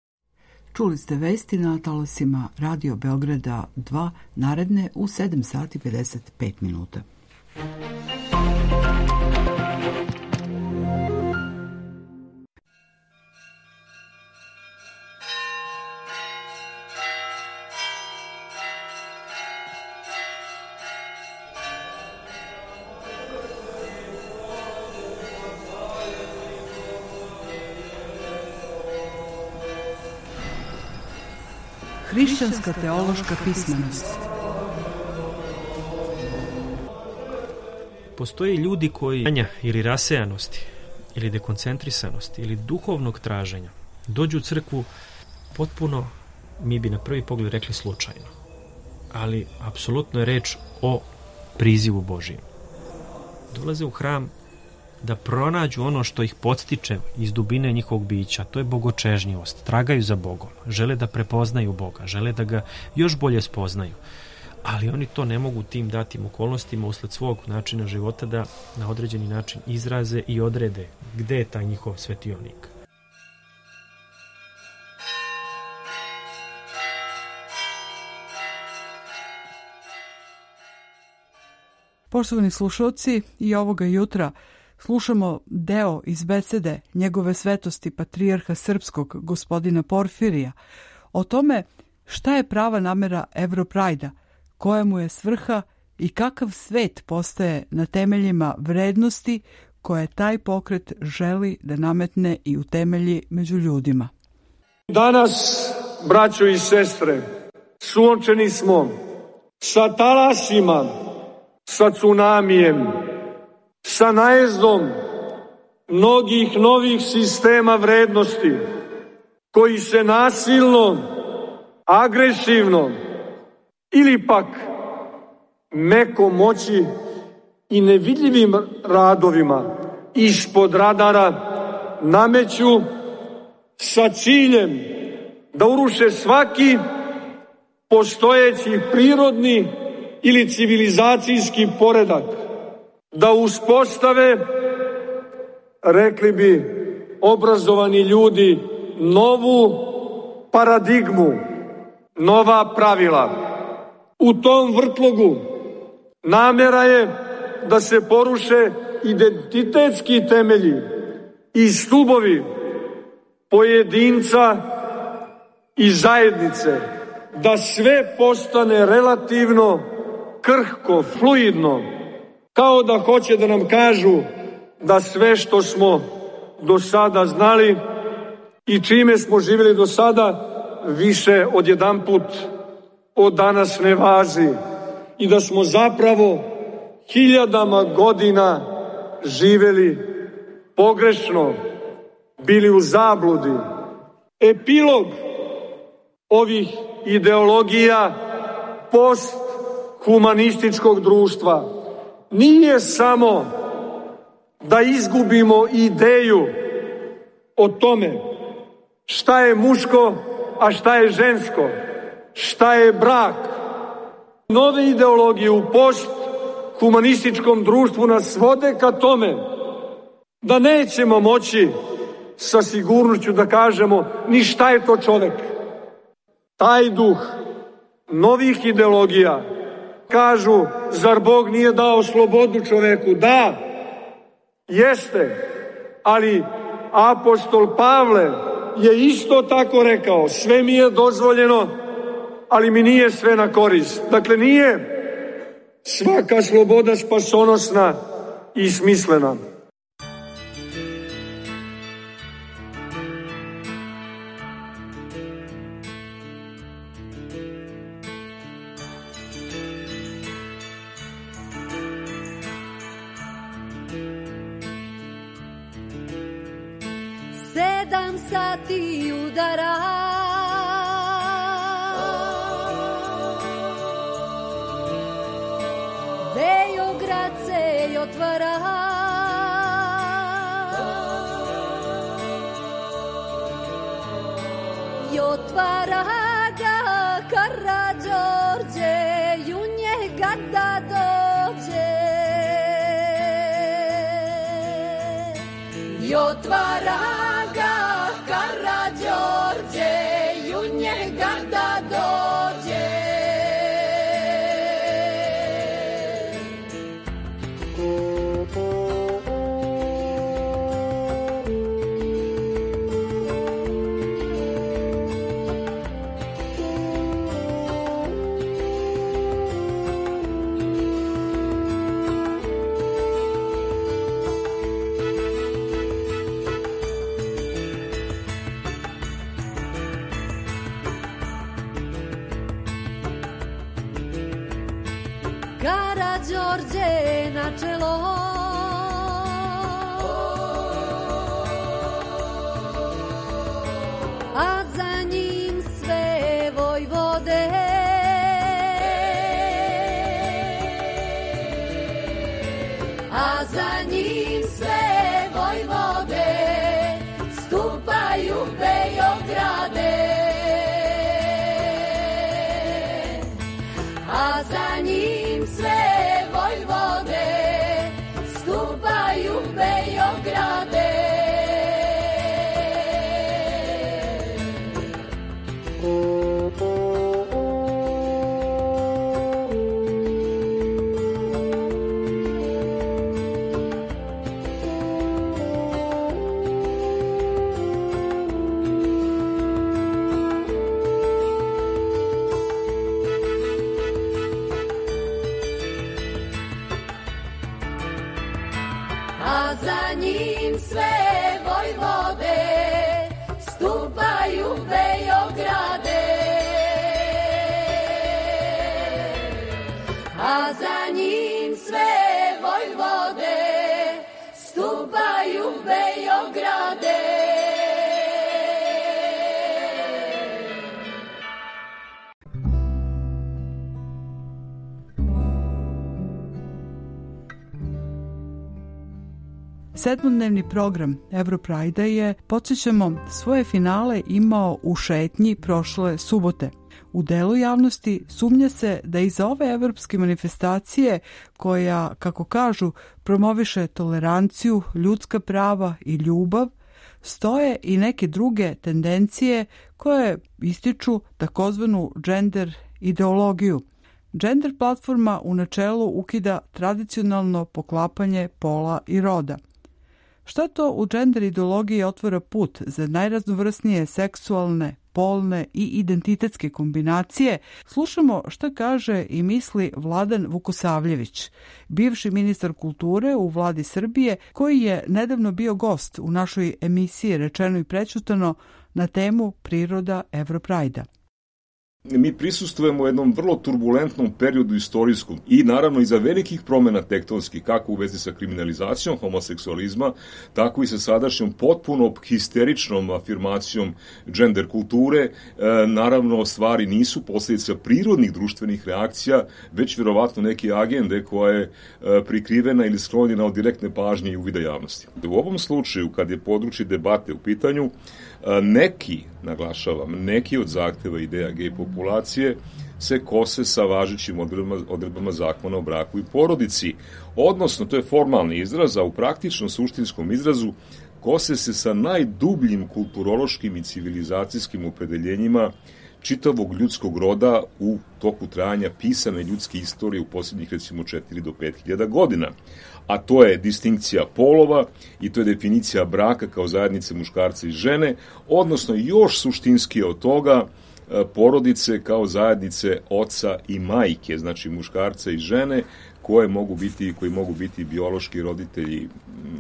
Čuli ste vesti na talasima Radio Beograda dva, naredne u sedam sati pedeset pet minuta. Hrišćanska teološka pismenost. Postoje ljudi koji ili rasejanosti, ili dekoncentrisanosti, ili duhovnog traženja dođu u crkvu potpuno, mi bi na prvi pogled rekli slučajno. Ali apsolutno je reč o prizivu Božijem. Dolaze u hram da pronađu ono što ih podstiče iz dubine njihovog bića, to je bogočežnjivost, tragaju za Bogom, žele da prepoznaju Boga, žele da ga još bolje spoznaju, ali oni to ne mogu tim datim okolnostima usled svog načina života da na određeni način izraze i odrede gde je taj njihov svetionik. Poštovani slušalci, i ovoga jutra slušamo deo iz besede njegove svetosti patrijarha srpskog gospodina Porfirija o tome šta je prava namera Evroprajda, koja mu je svrha i kakav svet postaje na temeljima vrednosti koje taj pokret želi da nametne i utemelji među ljudima. Danas, braćo i sestre, suočeni smo sa talasima, sa tsunamijem, sa najezdom mnogih novih sistema vrednosti koji se nasilno, agresivno ili pak meko moći i nevidljivim radovima ispod radara nameću sa ciljem da uruše svaki postojeći prirodni ili civilizacijski poredak, da uspostave, rekli bi obrazovani ljudi, novu paradigmu, nova pravila. U tom vrtlogu namera je da se poruše identitetski temelji i stubovi pojedinca i zajednice, da sve postane relativno, krhko, fluidno, kao da hoće da nam kažu da sve što smo do sada znali i čime smo živjeli do sada više odjedanput od danas ne važi i da smo zapravo hiljadama godina živjeli pogrešno, bili u zabludi. Epilog ovih ideologija posthumanističkog društva nije samo da izgubimo ideju o tome šta je muško, a šta je žensko, šta je brak. Nove ideologije u posthumanističkom društvu nas vode ka tome da nećemo moći sa sigurnošću da kažemo ni šta je to čovek. Taj duh novih ideologija kažu, zar Bog nije dao slobodu čoveku? Da, jeste, ali apostol Pavle je isto tako rekao, sve mi je dozvoljeno, ali mi nije sve na korist. Dakle, nije svaka sloboda spasonosna i smislena. Sedam sati udara, Beograd se otvara, i otvara ga Karađorđe, i u njega da dođe, i otvara Karađorđe, i u njega da dođe. Karađorđe na čelo, a za njim sve vojvode, a za njim sve vojvode stupaju Beograde, a za njim sve vojvode stupaju Beograde. A za njim sve vojvode stupaju Beograde, a za njim sve vojvode stupaju Beograde. Sedmodnevni program Europride-a je, podsjećamo, svoje finale imao u šetnji prošle subote. U delu javnosti sumnja se da iza ove evropske manifestacije, koja, kako kažu, promoviše toleranciju, ljudska prava i ljubav, stoje i neke druge tendencije koje ističu takozvanu gender ideologiju. Gender platforma u načelu ukida tradicionalno poklapanje pola i roda. Šta to u gender ideologiji otvara put za najraznovrsnije seksualne, polne i identitetske kombinacije, slušamo šta kaže i misli Vladan Vukosavljević, bivši ministar kulture u vladi Srbije, koji je nedavno bio gost u našoj emisiji Rečeno i prećutano na temu Priroda Evroprajda. Mi prisustvujemo jednom vrlo turbulentnom periodu istorijskom i naravno iza velikih promjena tektonskih, kako u vezi sa kriminalizacijom homoseksualizma, tako i sa sadašnjom potpuno histeričnom afirmacijom gender kulture. E, naravno, stvari nisu posljedica prirodnih društvenih reakcija, već vjerovatno neke agende koja je e, prikrivena ili sklonjena od direktne pažnje i uvida javnosti. U ovom slučaju, kad je područje debate u pitanju, neki, naglašavam, neki od zahteva ideja gej populacije se kose sa važećim odredbama, odredbama zakona o braku i porodici. Odnosno, to je formalni izraz, a u praktično suštinskom izrazu kose se sa najdubljim kulturološkim i civilizacijskim opredeljenjima čitavog ljudskog roda u toku trajanja pisane ljudske istorije u posljednjih recimo četiri do pet hiljada godina. A to je distinkcija polova i to je definicija braka kao zajednice muškarca i žene, odnosno još suštinski od toga porodice kao zajednice oca i majke, znači muškarca i žene, koje mogu biti, koji mogu biti biološki roditelji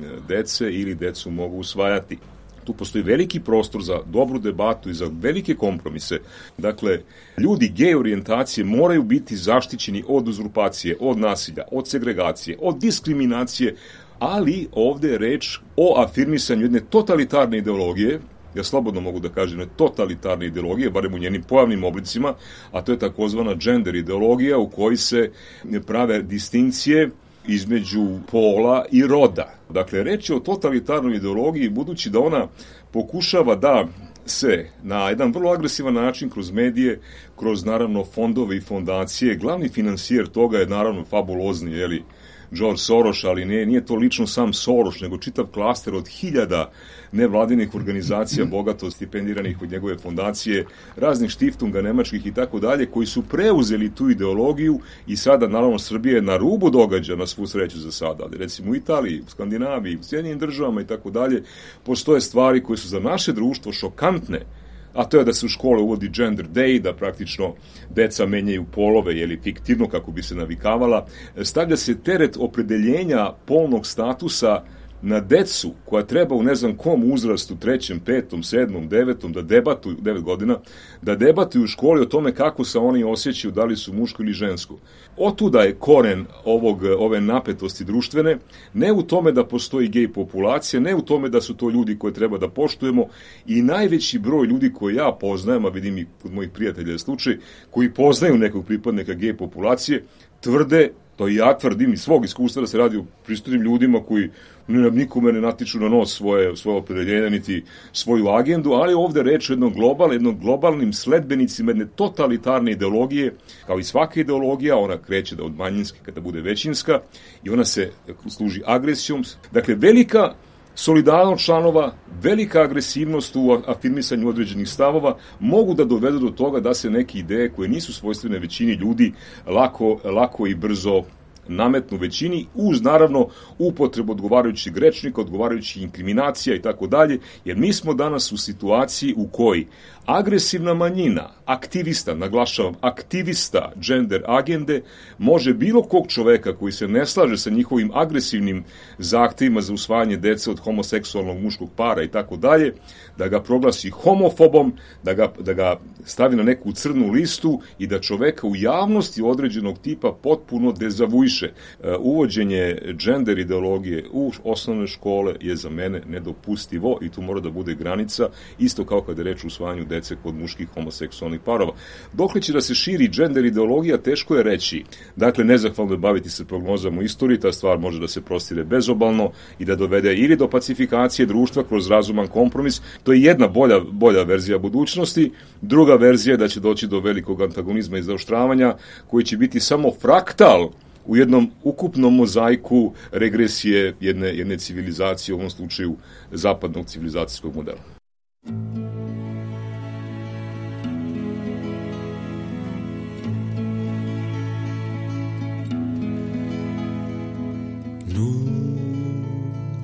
dece ili decu mogu usvajati. Tu postoji veliki prostor za dobru debatu i za velike kompromise. Dakle, ljudi gej orijentacije moraju biti zaštićeni od uzurpacije, od nasilja, od segregacije, od diskriminacije, ali ovde je reč o afirmisanju jedne totalitarne ideologije, ja slobodno mogu da kažem, totalitarne ideologije, barem u njenim pojavnim oblicima, a to je takozvana gender ideologija u kojoj se prave distinkcije između pola i roda. Dakle, reč je o totalitarnoj ideologiji, budući da ona pokušava da se na jedan vrlo agresivan način kroz medije, kroz naravno fondove i fondacije, glavni financijer toga je naravno fabulozni, jeli, George Soros, ali ne, nije to lično sam Soros, nego čitav klaster od hiljada nevladinih organizacija, bogato stipendiranih od njegove fondacije, raznih štiftunga nemačkih i tako dalje, koji su preuzeli tu ideologiju i sada, naravno, Srbija je na rubu događa, na svu sreću za sada, ali recimo u Italiji, u Skandinaviji, u Sjedinjenim državama i tako dalje, postoje stvari koje su za naše društvo šokantne, a to je da se u škole uvodi gender day, da praktično deca menjaju polove, jeli fiktivno kako bi se navikavala. Stavlja se teret opredeljenja polnog statusa na decu koja treba u ne znam kom uzrastu, trećem, petom, sedmom, devetom, da debatuju, devet godina, da debatuju u školi o tome kako se oni osjećaju, da li su muško ili žensko. Otuda je koren ovog, ove napetosti društvene, ne u tome da postoji gej populacija, ne u tome da su to ljudi koje treba da poštujemo i najveći broj ljudi koje ja poznajem, a vidim i kod mojih prijatelja je slučaj, koji poznaju nekog pripadnika gej populacije, tvrde, to i ja tvrdim iz svog iskustva, da se radi o pristojnim ljudima koji nikome ne natiču na nos svoje, svoje opredeljenje, niti svoju agendu, ali ovde reč o jednom global, jednom globalnim sledbenicima jedne totalitarne ideologije, kao i svaka ideologija, ona kreće da od manjinske kada bude većinska i ona se služi agresijom. Dakle, velika solidarnost članova, velika agresivnost u afirmisanju određenih stavova mogu da dovedu do toga da se neke ideje koje nisu svojstvene većini ljudi lako, lako i brzo nametnu većini, uz naravno upotrebu odgovarajućih rečnika, odgovarajućih inkriminacija i tako dalje, jer mi smo danas u situaciji u kojoj agresivna manjina, aktivista, naglašavam, aktivista gender agende, može bilo kog čoveka koji se ne slaže sa njihovim agresivnim zahtevima za usvajanje dece od homoseksualnog muškog para i tako dalje, da ga proglasi homofobom, da ga, da ga stavi na neku crnu listu i da čoveka u javnosti određenog tipa potpuno dezavuiše. Uvođenje gender ideologije u osnovne škole je za mene nedopustivo i tu mora da bude granica, isto kao kada je reč o usvajanju dece kod muških homoseksualnih parova. Dokle će da se širi gender ideologija, teško je reći. Dakle, nezahvalno je baviti se prognozama u istoriji, ta stvar može da se prostire bezobalno i da dovede ili do pacifikacije društva kroz razuman kompromis. To je jedna bolja, bolja verzija budućnosti. Druga verzija je da će doći do velikog antagonizma i zaoštravanja, koji će biti samo fraktal u jednom ukupnom mozaiku regresije jedne, jedne civilizacije, u ovom slučaju zapadnog civilizacijskog modela.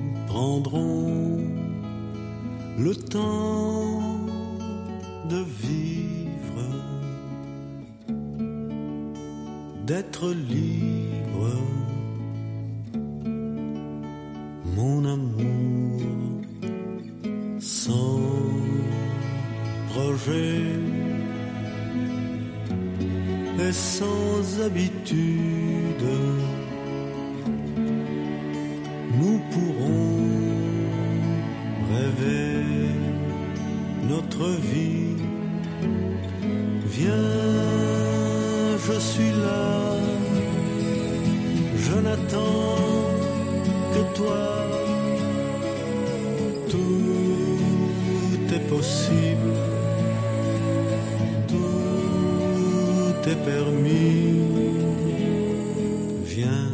Prendrons le temps de vivre d'être libre, mon amour, sans projet et sans habitude, nous pourrons rêver notre vie. Viens, je suis là, je n'attends que toi. Tout est possible, tout est permis. Viens,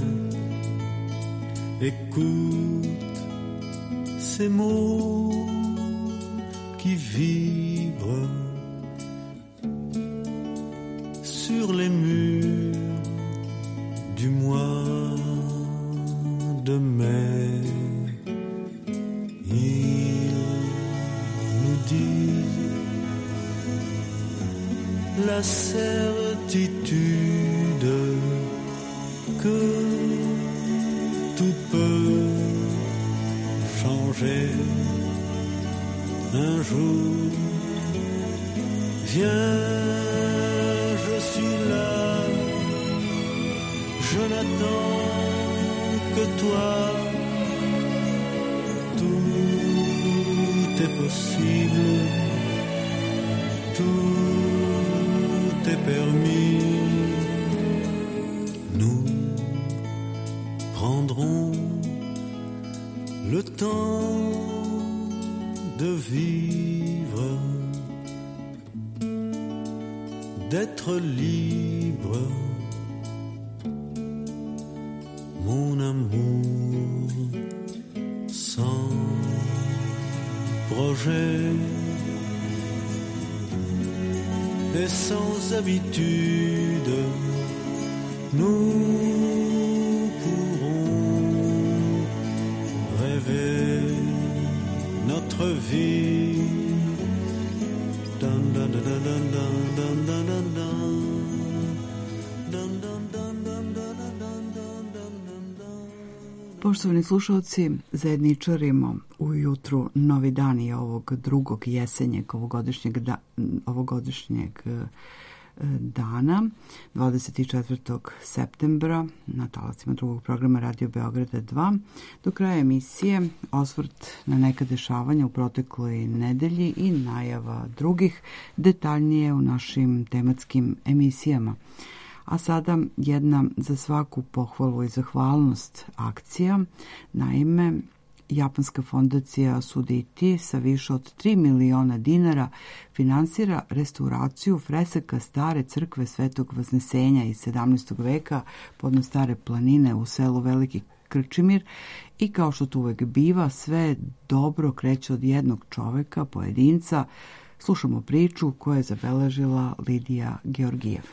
écoute ces mots qui vibrent sur les murs du mois de mai. Ils nous disent la certitude que tout peut changer un jour. Viens, je suis là, je n'attends que toi. Tout est possible, tout est permis. Nous prendrons le temps de vivre, d'être libre, mon amour, sans projet et sans habitude, nous pourrons rêver notre vie. Dun, dun, dun, dun, dun, dun, dun, dun, dun. Poštovani slušalci, zajedničarimo ujutru novi dan i ovog drugog jesenjeg ovogodišnjeg, da, ovogodišnjeg dana, dvadeset četvrtog septembra, na talasima drugog programa Radio Beograda dva. Do kraja emisije osvrt na neka dešavanja u protekloj nedelji i najava drugih, detaljnije u našim tematskim emisijama. A sada jedna za svaku pohvalu i zahvalnost akcija. Naime, japanska fondacija Suditi sa više od tri miliona dinara finansira restauraciju fresaka stare crkve Svetog Vaznesenja iz sedamnaestog veka podno Stare planine u selu Veliki Krčimir i kao što to uvek biva, sve dobro kreće od jednog čoveka, pojedinca. Slušamo priču koju je zabeležila Lidija Georgijev.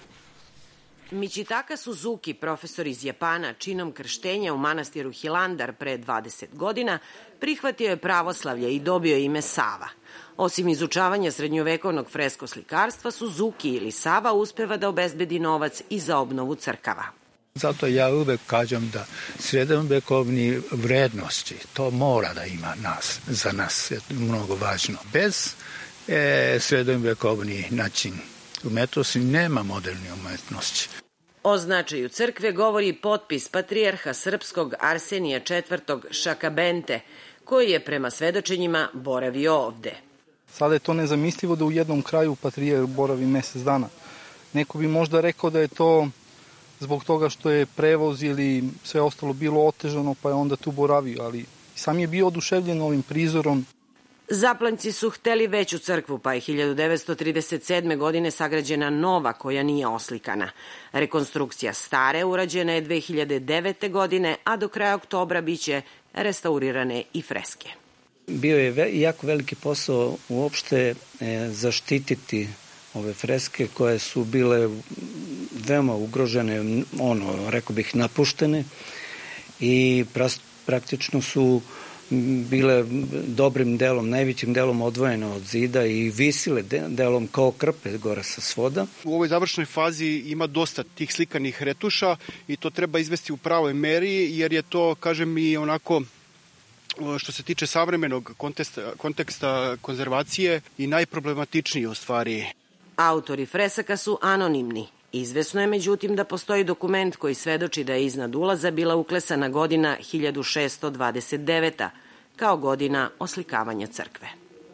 Michitaka Suzuki, profesor iz Japana, činom krštenja u manastiru Hilandar pre dvadeset godina, prihvatio je pravoslavlje i dobio ime Sava. Osim izučavanja srednjovekovnog freskoslikarstva, Suzuki ili Sava uspeva da obezbedi novac i za obnovu crkava. Zato ja uvek kažem da srednjovekovni vrednosti, to mora da ima nas, za nas je mnogo važno. Bez e, srednjovekovni način umetnosti nema moderne umetnosti. O značaju crkve govori potpis patrijarha srpskog Arsenija četvrtog Šakabente, koji je prema svedočenjima boravio ovde. Sada je to nezamislivo da u jednom kraju patrijarh boravi mesec dana. Neko bi možda rekao da je to zbog toga što je prevoz ili sve ostalo bilo otežano, pa je onda tu boravio, ali sam je bio oduševljen ovim prizorom. Zaplanjci su hteli veću crkvu, pa je hiljadu devetsto trideset sedme. godine sagrađena nova koja nije oslikana. Rekonstrukcija stare urađena je dve hiljade devete. godine, a do kraja oktobra biće restaurirane i freske. Bio je ve, jako veliki posao uopšte e, zaštititi ove freske koje su bile veoma ugrožene, ono, rekao bih, napuštene i pras, praktično su bile dobrim delom, najvećim delom odvojene od zida i visile delom kao krpe gore sa svoda. U ovoj završnoj fazi ima dosta tih slikanih retuša i to treba izvesti u pravoj meri, jer je to, kažem, i onako što se tiče savremenog konteksta, konteksta konzervacije i najproblematičniji u stvari. Autori fresaka su anonimni. Izvesno je međutim da postoji dokument koji svedoči da je iznad ulaza bila uklesana godina hiljadu šeststo dvadeset deveta kao godina oslikavanja crkve.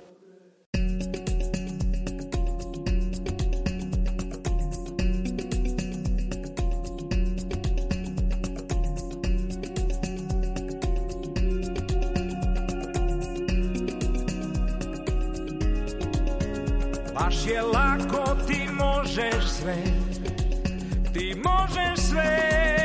Baš je lako, ti možeš sve, ti možeš sve.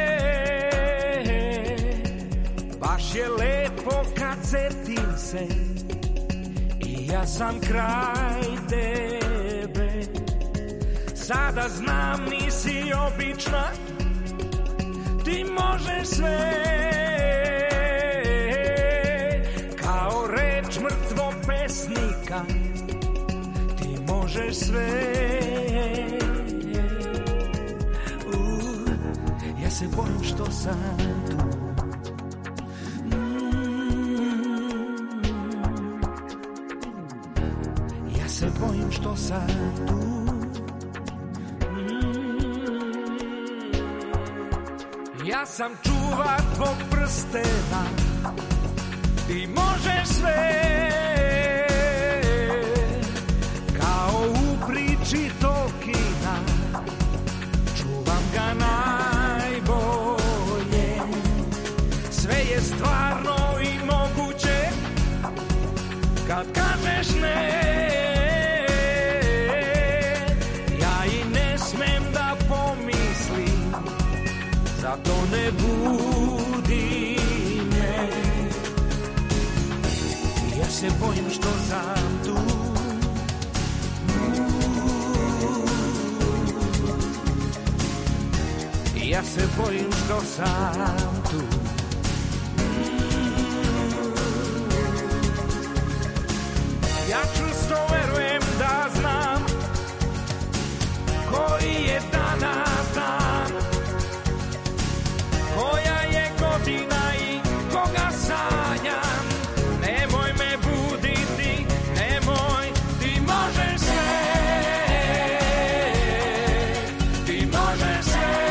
Baš je lepo kad setim se i ja sam kraj tebe. Sada znam nisi obična, ti možeš sve. Kao reč mrtvog pesnika, možeš sve. Uh, ja se bojim što sam tu. Mm, ja se bojim što sam tu. Mm, ja sam čuvar tvog prstena, ti možeš sve. Tolkina, čuvam ga najbolje. Sve je stvarno i moguće kad kažeš ne. Ja i ne smem da pomislim, zato ne budi me. Ja se bojim što sam tu. Ja se bojim što sam tu. Ja čvrsto verujem da znam koji je danas dan, koja je godina i koga sanjam. Nemoj me buditi, nemoj, ti možeš sve. Ti možeš sve.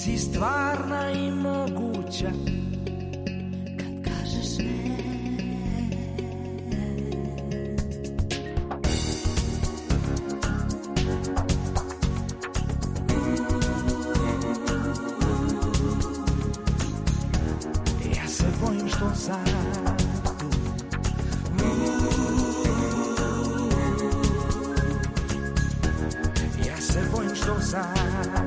Stvarna i moguća kad kažeš ne. sad. Ja se bojim što sad.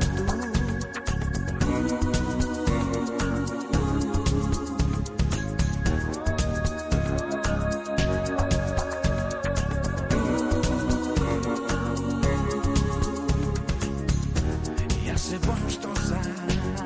Ja se bojim što sad.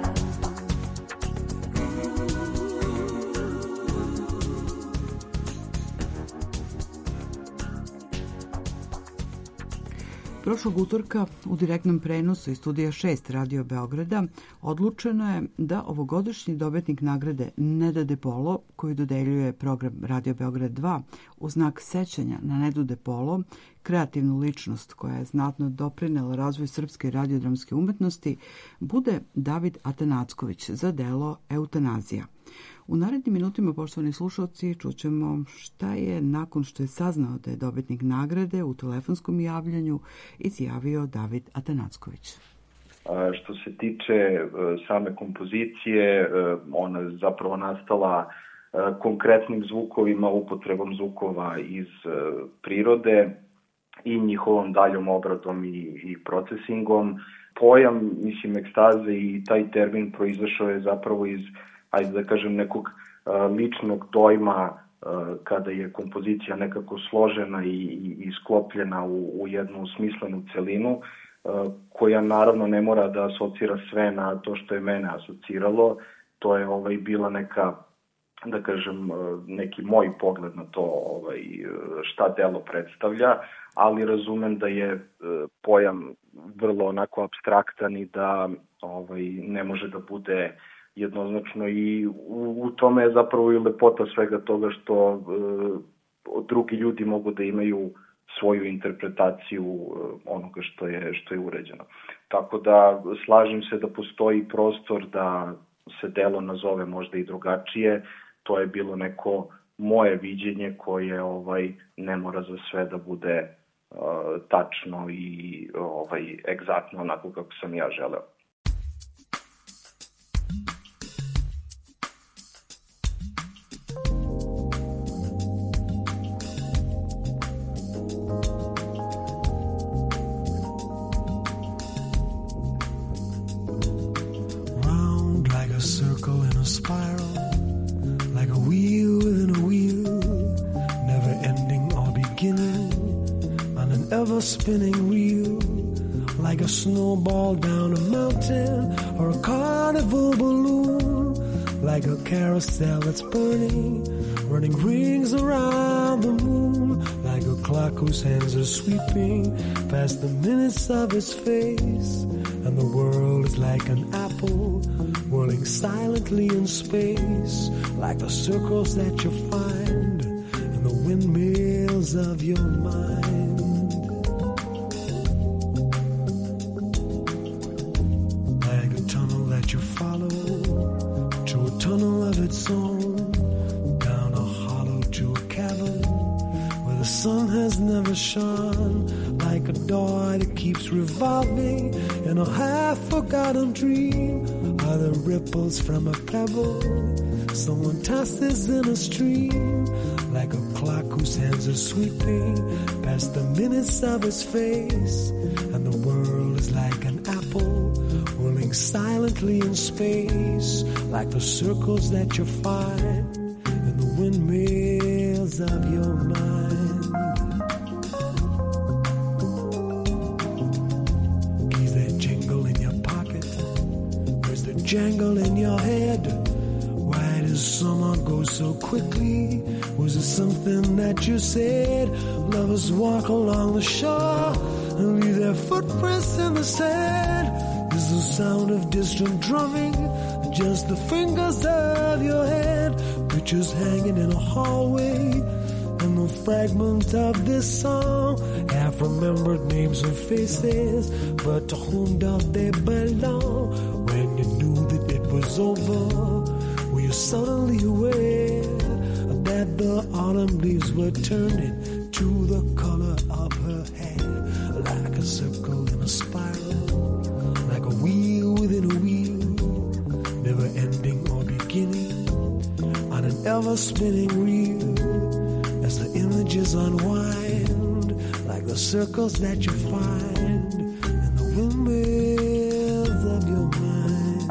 Prošlog utorka u direktnom prenosu iz studija šest Radio Beograda odlučeno je da ovogodišnji dobitnik nagrade Neda De Polo, koju dodeljuje program Radio Beograd dva u znak sećanja na Nedu De Polo, kreativnu ličnost koja je znatno doprinela razvoju srpske radiodramske umetnosti, bude David Atanacković za delo Eutanazija. U narednim minutima, poštovani slušalci, čućemo šta je nakon što je saznao da je dobitnik nagrade u telefonskom javljanju izjavio David Atanacković. Što se tiče same kompozicije, ona je zapravo nastala konkretnim zvukovima, upotrebom zvukova iz prirode i njihovom daljom obradom i, i procesingom. Pojam, mislim, ekstaze i taj termin proizašao je zapravo iz, ajde da kažem, nekog uh, ličnog dojma uh, kada je kompozicija nekako složena i, i, i sklopljena u, u jednu smislenu celinu, uh, koja naravno ne mora da asocira sve na to što je mene asociralo. To je ovaj, bila neka, da kažem, neki moj pogled na to ovaj, šta delo predstavlja, ali razumem da je pojam vrlo onako apstraktan i da ovaj, ne može da bude jednoznačno i u, u tome je zapravo i lepota svega toga što e, drugi ljudi mogu da imaju svoju interpretaciju e, onoga što je, što je uređeno. Tako da slažem se da postoji prostor da se delo nazove možda i drugačije. To je bilo neko moje viđenje koje ovaj ne mora za sve da bude uh, tačno i ovaj egzaktno onako kako sam ja želeo. Round like a circle in a spiral, like a wheel within a wheel, never ending or beginning, on an ever-spinning reel, like a snowball down a mountain or a carnival balloon, like a carousel that's burning, running rings around the moon, like a clock whose hands are sweeping past the minutes of its face, and the world is like an apple whirling silently in space, like the circles that you find in the windmills of your mind. Like a tunnel that you follow to a tunnel of its own, down a hollow to a cavern where the sun has never shone, like a door that keeps revolving in a half-forgotten dream, are the ripples from a pebble someone tosses in a stream, like a clock whose hands are sweeping past the minutes of its face, and the world is like an apple whirling silently in space, like the circles that you find in the windmills of your mind. Keys that jingle in your pocket, where's the jangle in your head? Why does summer go so quickly? Was it something that you said? Lovers walk along the shore and leave their footprints in the sand. Is the sound of distant drumming just the fingers of your hand? Pictures hanging in a hallway, and the fragment of this song, half-remembered names and faces, but to whom do they belong? When you knew that it was over, were you suddenly aware that the autumn leaves were turning to the color of her hair? Like a circle in a spiral, like a wheel within a wheel, never ending or beginning, on an ever-spinning reel as the images unwind like the circles that you find in the windmills of your mind.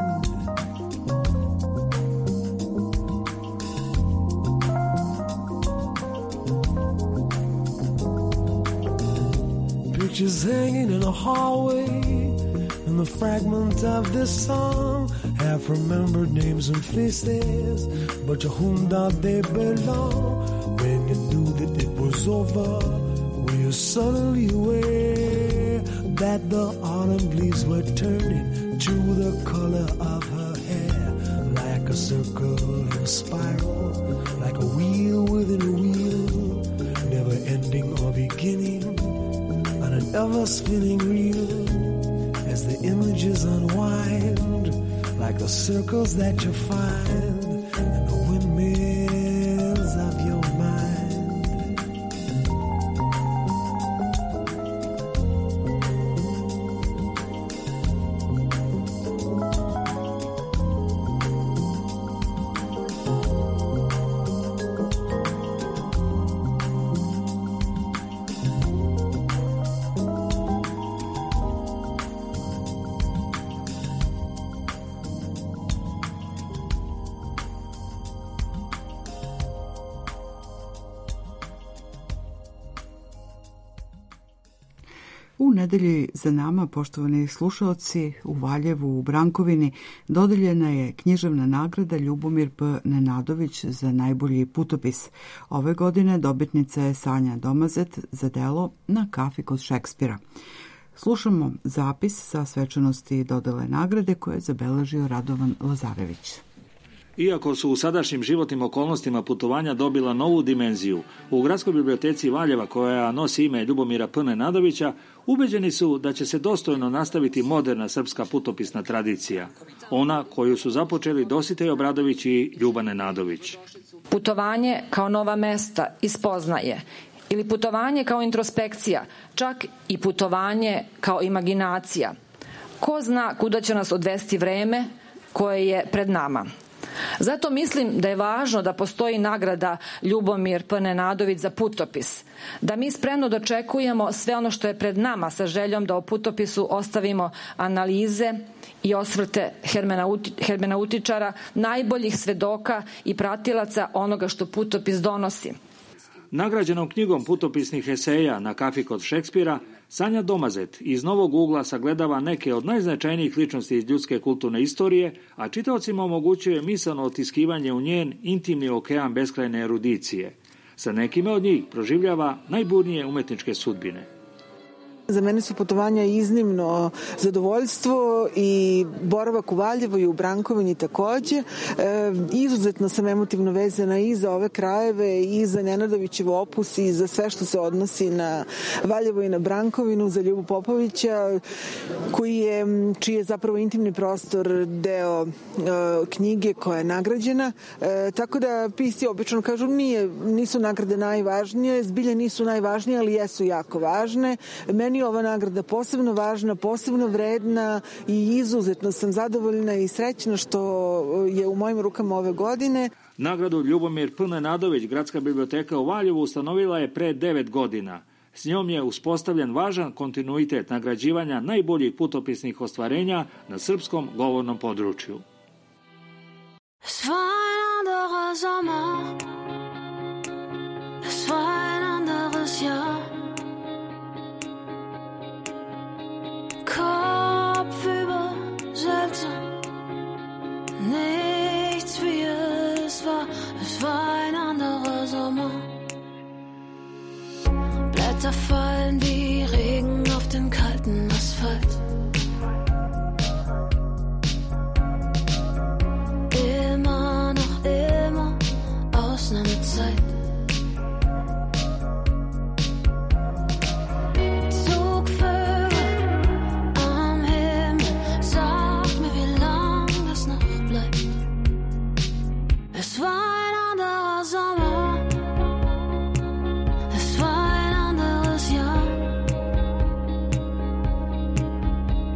Pictures hanging in a hallway, and the fragment of this song have remembered names and faces, but to whom do they belong? When you knew that it was over, were you suddenly aware that the autumn leaves were turning to the color of her hair, like a circle in a spiral, like a wheel within a wheel, never ending or beginning on an ever-spinning reel as the images unwind like the circles that you find in the windmills of your mind. U nedelji za nama, poštovani slušaoci, u Valjevu, u Brankovini, dodeljena je književna nagrada Ljubomir P. Nenadović za najbolji putopis. Ove godine dobitnica je Sanja Domazet za delo Na kafi kod Šekspira. Slušamo zapis sa svečanosti dodele nagrade koje je zabeležio Radovan Lazarević. Iako su u sadašnjim životnim okolnostima putovanja dobila novu dimenziju, u Gradskoj biblioteci Valjeva, koja nosi ime Ljubomira P. Nenadovića, ubeđeni su da će se dostojno nastaviti moderna srpska putopisna tradicija, ona koju su započeli Dositej Obradović i Ljuba Nenadović. Putovanje kao nova mesta i spoznaje, ili putovanje kao introspekcija, čak i putovanje kao imaginacija. Ko zna kuda će nas odvesti vreme koje je pred nama. Zato mislim da je važno da postoji nagrada Ljubomir P. Nenadović za putopis, da mi spremno dočekujemo sve ono što je pred nama sa željom da o putopisu ostavimo analize i osvrte hermeneutičara, najboljih svedoka i pratilaca onoga što putopis donosi. Nagrađenom knjigom putopisnih eseja Na kafi kod Šekspira, Sanja Domazet iz novog ugla sagledava neke od najznačajnijih ličnosti iz ljudske kulturne istorije, a čitaocima omogućuje misaono otiskivanje u njen intimni okean beskrajne erudicije. Sa nekime od njih proživljava najburnije umetničke sudbine. Za mene su putovanja iznimno zadovoljstvo i boravak u Valjevu i u Brankovini takođe. E, izuzetno sam emotivno vezana i za ove krajeve i za Nenadovićev opus i za sve što se odnosi na Valjevo i na Brankovinu, za Ljubu Popovića, koji je, čiji je zapravo intimni prostor deo e, knjige koja je nagrađena. E, tako da pisci obično kažu nije, nisu nagrade najvažnije, zbilje nisu najvažnije, ali jesu jako važne. Meni ova nagrada posebno važna, posebno vredna i izuzetno sam zadovoljna i srećna što je u mojim rukama ove godine. Nagradu Ljubomir P. Nenadović Gradska biblioteka u Valjevu ustanovila je pre devet godina. S njom je uspostavljen važan kontinuitet nagrađivanja najboljih putopisnih ostvarenja na srpskom govornom području. Kopfüber seltsam, nichts wie es war, es war ein anderer Sommer. Blätter fallen wie Regen auf den kalten Asphalt. Immer noch immer Ausnahmezeit. Es war ein anderer Sommer, es war ein anderes Jahr.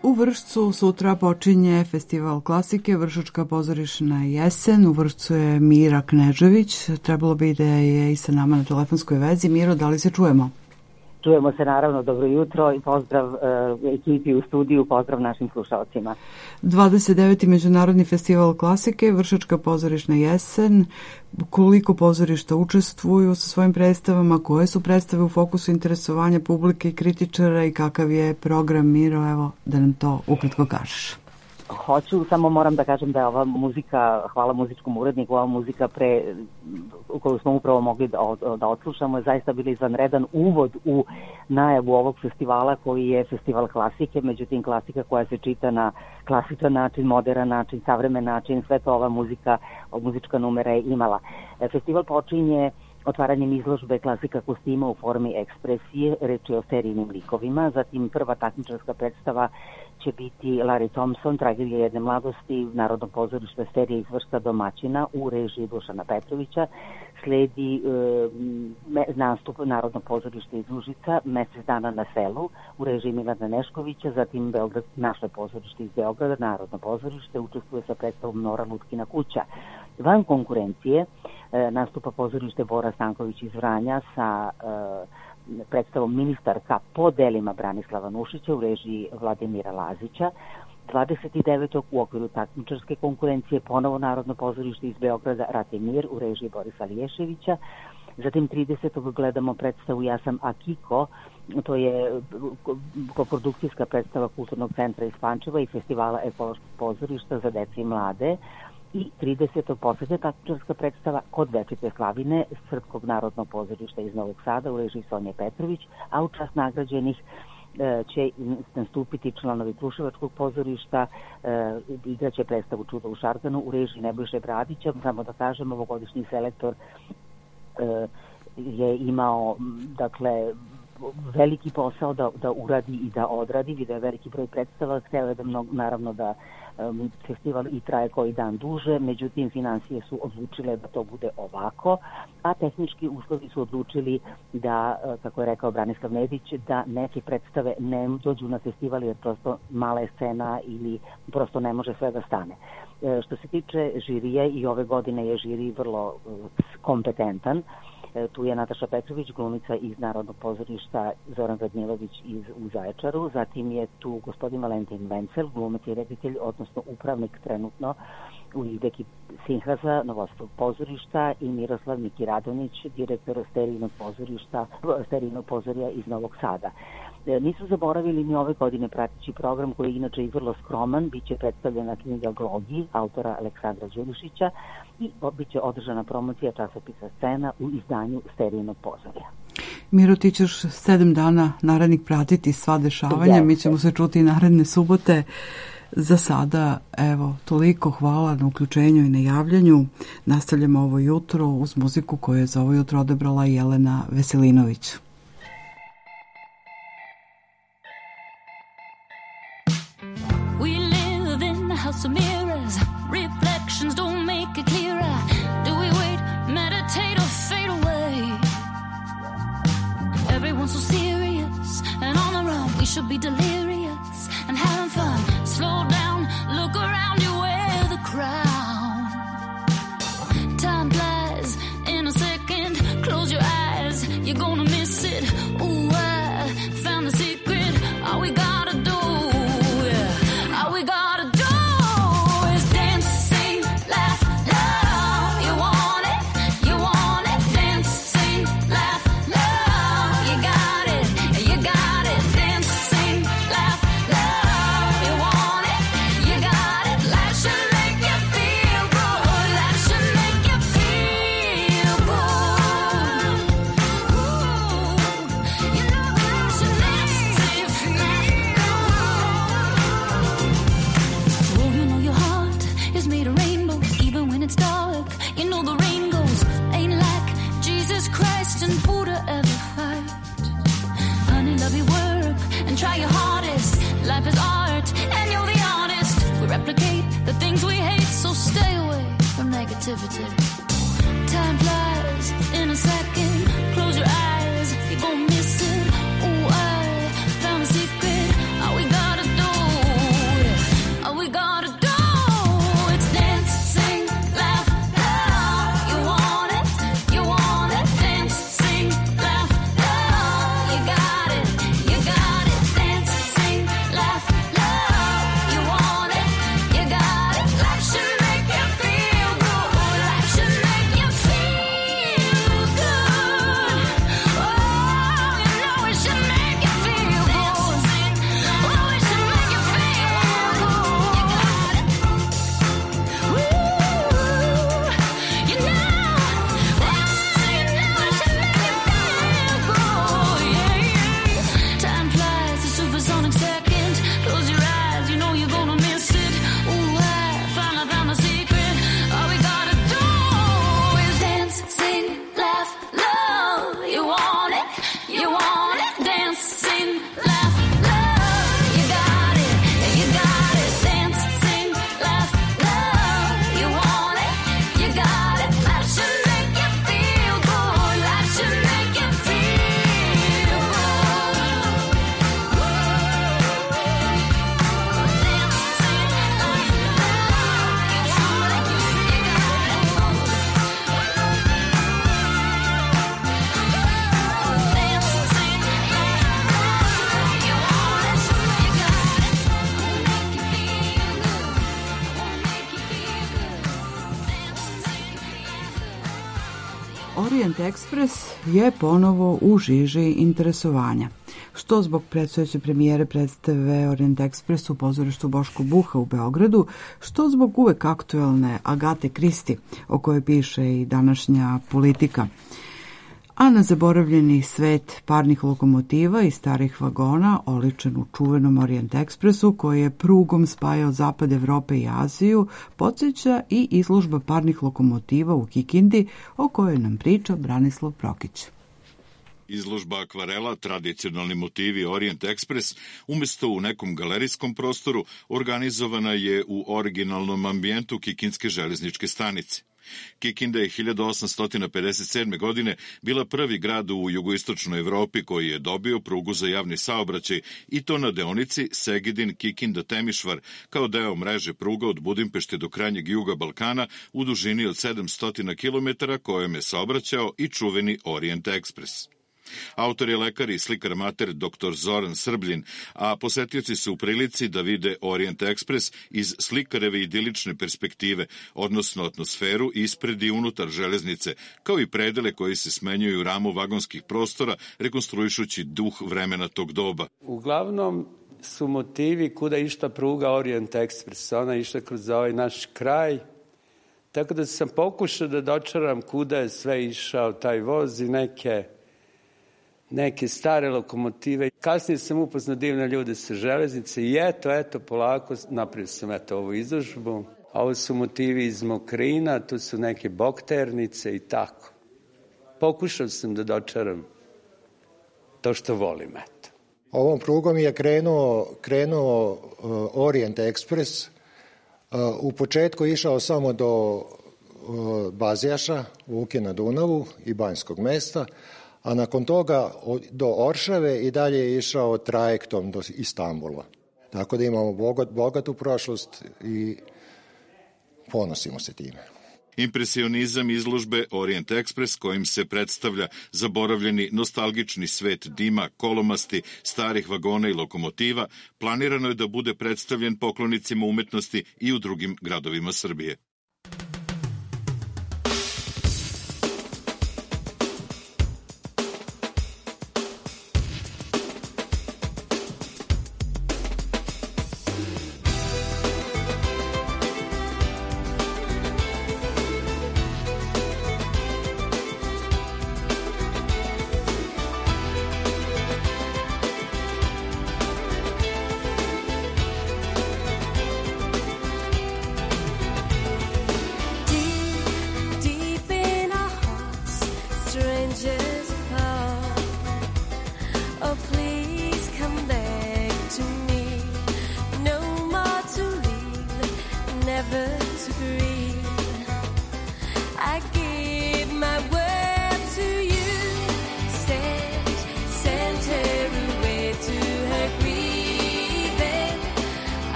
U Vršcu sutra počinje festival klasike Vršačka pozorišna jesen. U Vršcu je Mira Knežević. Trebalo bi da je i sa nama na telefonskoj vezi. Miro, da li se čujemo? Čujemo se naravno, dobro jutro i pozdrav uh, ekipi u studiju, pozdrav našim slušalcima. dvadeset deveti Međunarodni festival klasike, Vršačka pozorišna jesen. Koliko pozorišta učestvuju sa svojim predstavama, koje su predstave u fokusu interesovanja publike i kritičara i kakav je program, Miro, evo da nam to ukratko kažeš. Hoću, samo moram da kažem da je ova muzika, hvala muzičkom uredniku, ova muzika pre, koju smo upravo mogli da, da odslušamo, je zaista bila izvanredan uvod u najavu ovog festivala koji je festival klasike, međutim klasika koja se čita na klasičan način, modern način, savremen način, sve to ova muzika, muzička numera je imala. Festival počinje otvaranjem izložbe klasika kostima u formi ekspresije, reč je o serijnim likovima, zatim prva takmičarska predstava će biti Larry Thompson, tragedija jedne mladosti, Narodno pozorište serija iz Vršca domaćina u režiji Dušana Petrovića, sledi e, me, nastup Narodno pozorište iz Užica, Mesec dana na selu u režiji Milana Neškovića, zatim Beograd, naše pozorište iz Beograda, Narodno pozorište, učestvuje sa predstavom Nora Lutkina kuća. Van konkurencije e, nastupa pozorište Bora Stanković iz Vranja sa e, predstavom Ministarka po delima Branislava Nušića u režiji Vladimira Lazića. dvadeset devetog u okviru takmičarske konkurencije ponovo Narodno pozorište iz Beograda Rat i mir u režiji Borisa Liješevića. Zatim tridesetog gledamo predstavu Ja sam Akiko, to je koprodukcijska predstava Kulturnog centra iz Pančeva i festivala Ekološkog pozorišta za decu i mlade. I tridesetog poslednja takmičarska predstava Kod večite slavine Srpskog narodnog pozorišta iz Novog Sada u režiji Sonje Petrović, a u čast nagrađenih e, će nastupiti članovi Kruševačkog pozorišta, e, igraće predstavu Čudo u Šarganu u režiji Nebojše Bradića. Samo da kažem, ovogodišnji selektor e, je imao, dakle, veliki posao da, da uradi i da odradi, vidio je veliki broj predstava, hteo je da mnogo, naravno da um, festival i traje koji dan duže, međutim financije su odlučile da to bude ovako, a tehnički uslovi su odlučili da, kako je rekao Branislav Nedić, da neke predstave ne dođu na festival jer prosto mala je scena ili prosto ne može sve da stane. E, što se tiče žirije, i ove godine je žiri vrlo uh, kompetentan. Tu je Nataša Petrović, glumica iz Narodnog pozorišta, Zoran Radmilović iz u Zaječaru, zatim je tu gospodin Valentin Vencel, glumac i reditelj, odnosno upravnik trenutno u Ideki Sinhaza, Novosadskog pozorišta, i Miroslav Miki Radonić, direktor sterijnog pozorišta, sterijnog pozorja iz Novog Sada. Nisu zaboravili ni ove godine prateći program koji je inače i vrlo skroman, bit će predstavljena knjiga Glogi, autora Aleksandra Đurišića, i bit će održana promocija časopisa Scena u izdanju sterijnog pozorja. Miro, ti ćeš sedam dana narednih pratiti sva dešavanja, yes. Mi ćemo se čuti naredne subote. Za sada, evo, toliko hvala na uključenju i na javljanju. Nastavljamo ovo jutro uz muziku koju je za ovo jutro odebrala Jelena Veselinović. We live in a house of mirrors. Reflections don't make it clearer. Do we wait, meditate, or fade away? Everyone's so serious and on the run. We should be delirious and having fun. Slow down, look around you, wear the crown. Time flies in a second. Close your eyes, you're gonna miss it. Ooh, I found the secret. All we gotta do, yeah, all we gotta do is dance, sing, laugh, love. You want it, you want it. Dance, sing, laugh, love. You got it, you got it. Dance, sing, laugh, love. You want it, you got it. Life should make you feel good. Life should make you feel good. Ooh, you know life should make you feel good. Oh, you know your heart is made of rainbows, even when it's dark. You know the rain goes ain't like Jesus Christ and Buddha ever fight. Honey, love your work and try your hardest. Life is art and you're the artist. We replicate the things we hate, so stay away from negativity. Time flies in a second. Close your eyes, you're gonna miss it. Ooh, I found a secret. All we gotta do Orient Express je ponovo u žiži interesovanja. Što zbog predstojeće premijere predstave Orient Express u pozorištu Boško Buha u Beogradu, što zbog uvek aktuelne Agate Kristi, o kojoj piše i današnja Politika. A na zaboravljeni svet parnih lokomotiva i starih vagona, oličen u čuvenom Orient Expressu, koji je prugom spajao zapad Evrope i Aziju, podsjeća i izložba parnih lokomotiva u Kikindi, o kojoj nam priča Branislav Prokić. Izložba akvarela, tradicionalni motivi Orient Express, umesto u nekom galerijskom prostoru, organizovana je u originalnom ambijentu Kikinske železničke stanice. Kikinda je hiljadu osamsto pedeset sedme. godine bila prvi grad u jugoistočnoj Evropi koji je dobio prugu za javni saobraćaj i to na deonici Segedin-Kikinda-Temišvar kao deo mreže pruga od Budimpešte do krajnjeg juga Balkana u dužini od sedamsto kilometara kojom je saobraćao i čuveni Orient Express. Autor je lekar i slikar amater doktor Zoran Srbljin, a posetioci su u prilici da vide Orient Express iz slikareve idilične perspektive, odnosno atmosferu ispred i unutar železnice, kao i predele koji se smenjuju u ramu vagonskih prostora, rekonstruišući duh vremena tog doba. Uglavnom su motivi kuda išta pruga Orient Express, ona išla kroz ovaj naš kraj, tako da sam pokušao da dočaram kuda je sve išao taj voz i neke neke stare lokomotive. Kasnije sam upoznao divne ljude sa železnice i eto, eto, polako napravio sam eto ovu izložbu. A ovo su motivi iz Mokrina, tu su neke bokternice i tako. Pokušao sam da dočaram to što volim, eto. Ovom prugom je krenuo, krenuo uh, Orient Express. Uh, u početku išao samo do uh, Bazjaša, Luke na Dunavu i Banjskog mesta, a nakon toga do Oršave i dalje je išao trajektom do Istanbula. Tako da imamo bogat, bogatu prošlost i ponosimo se time. Impresionizam izložbe Orient Express kojim se predstavlja zaboravljeni nostalgični svet dima, kolomasti, starih vagona i lokomotiva, planirano je da bude predstavljen poklonicima umetnosti i u drugim gradovima Srbije.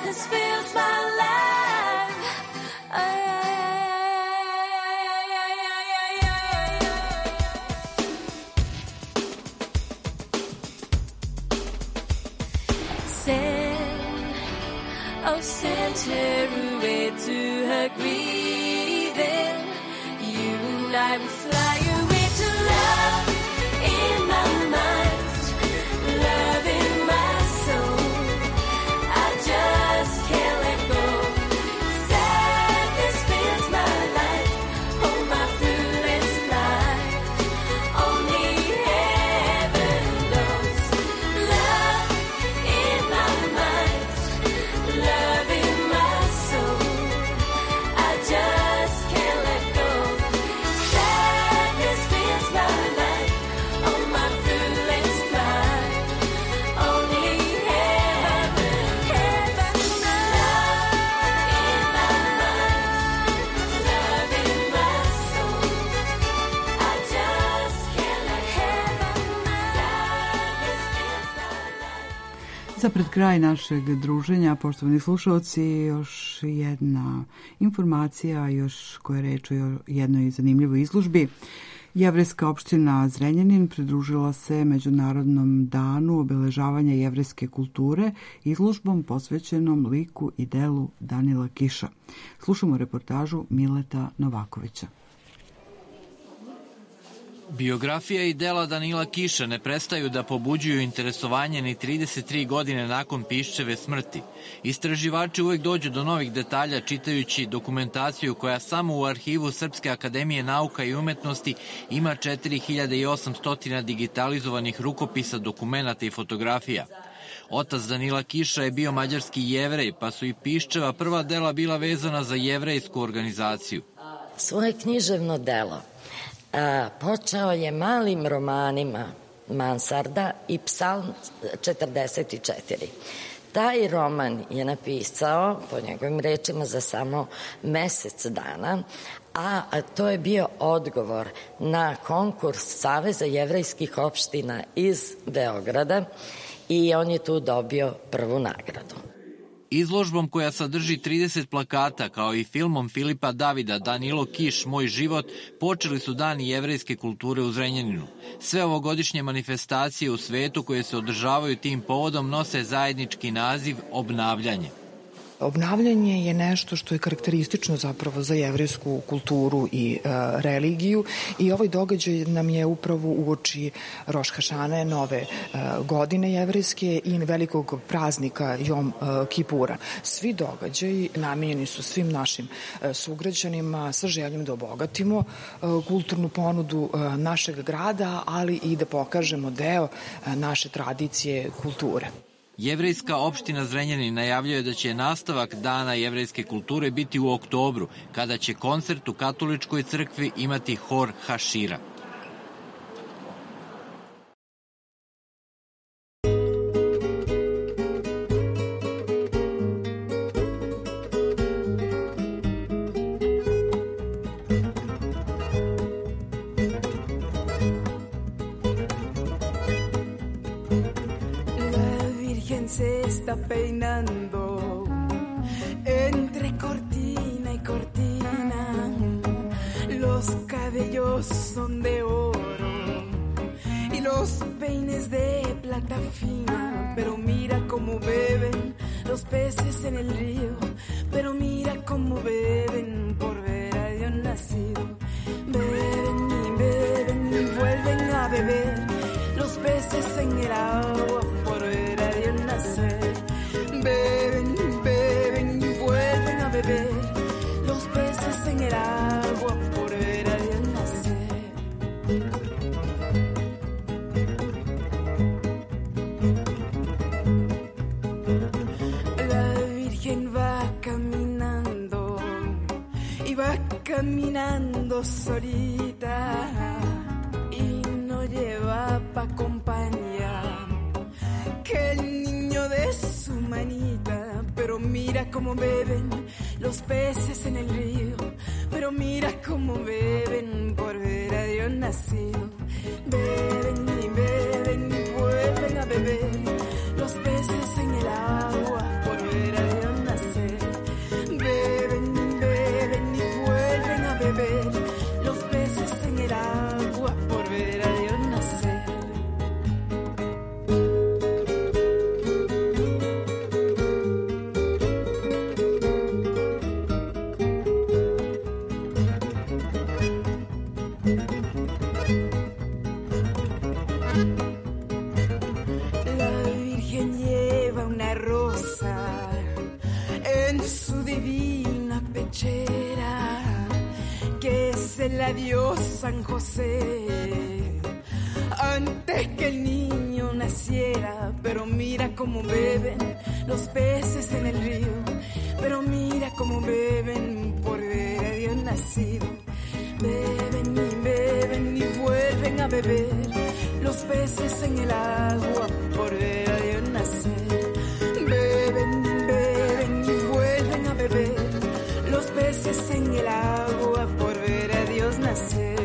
Sadness fills my life. Ay, ay, send, oh send her away to her grieving. You and I will fly away to love in my mind, love in my soul. I just can't let go. Sadness fills my life. Hold my foolish life. Only heaven knows. Love in my mind, love in my soul. I just can't let go. Sadness fills my life. On my foolish life. Only heaven, heaven knows. In my mind, love in my soul. I just can't let go. Sadness fills my life. Za pred kraj našeg druženja, poštovani slušalci, još jedna informacija, još koja reč o jednoj zanimljivoj izložbi. Jevrejska opština Zrenjanin pridružila se Međunarodnom danu obeležavanja jevrejske kulture izložbom posvećenom liku i delu Danila Kiša. Slušamo reportažu Mileta Novakovića. Biografija i dela Danila Kiša ne prestaju da pobuđuju interesovanje ni trideset tri godine nakon Piščeve smrti. Istraživači uvek dođu do novih detalja čitajući dokumentaciju koja samo u arhivu Srpske akademije nauka i umetnosti ima četiri hiljade osamsto digitalizovanih rukopisa, dokumenata i fotografija. Otac Danila Kiša je bio mađarski Jevrej, pa su i Piščeva prva dela bila vezana za jevrejsku organizaciju. Svoje književno delo A, počeo je malim romanima Mansarda i Psalm četrdeset četiri. Taj roman je napisao, po njegovim rečima, za samo mesec dana, a to je bio odgovor na konkurs Saveza jevrejskih opština iz Beograda i on je tu dobio prvu nagradu. Izložbom koja sadrži trideset plakata, kao i filmom Filipa Davida Danilo Kiš, Moj život, počeli su dani jevrejske kulture u Zrenjaninu. Sve ovogodišnje manifestacije u svetu koje se održavaju tim povodom nose zajednički naziv Obnavljanje. Obnavljanje je nešto što je karakteristično zapravo za jevrejsku kulturu i e, religiju i ovaj događaj nam je upravo uoči Roš Hašane, nove e, godine jevrejske i velikog praznika Jom e, Kipura. Svi događaji namenjeni su svim našim e, sugrađanima sa željom da obogatimo e, kulturnu ponudu e, našeg grada, ali i da pokažemo deo e, naše tradicije kulture. Jevrejska opština Zrenjanin najavljuje da će nastavak Dana jevrejske kulture biti u oktobru, kada će koncert u katoličkoj crkvi imati hor Hašira. Se está peinando entre cortina y cortina, los cabellos son de oro y los peines de plata fina, pero mira cómo beben los peces en el río, pero mira cómo beben por ver a Dios nacido, beben y beben y vuelven a beber los peces en el agua por ver a Dios nacer. Beben, beben y vuelven a beber los peces en el agua por ver a Dios nacer. La Virgen va caminando y va caminando solita y no lleva pa' compañía que el niño de su manita, pero mira cómo beben los peces en el río, pero mira cómo beben por ver a Dios nacido. Beben y beben y vuelven a beber los peces en el agua por ver a Dios divina pechera que se la dio San José antes que el niño naciera. Pero mira cómo beben los peces en el río, pero mira cómo beben por ver a Dios nacido. Beben y beben y vuelven a beber los peces en el agua por ver a Dios nacer. Beben y beben y vuelven a beber los peces en el agua por ver a Dios nacer.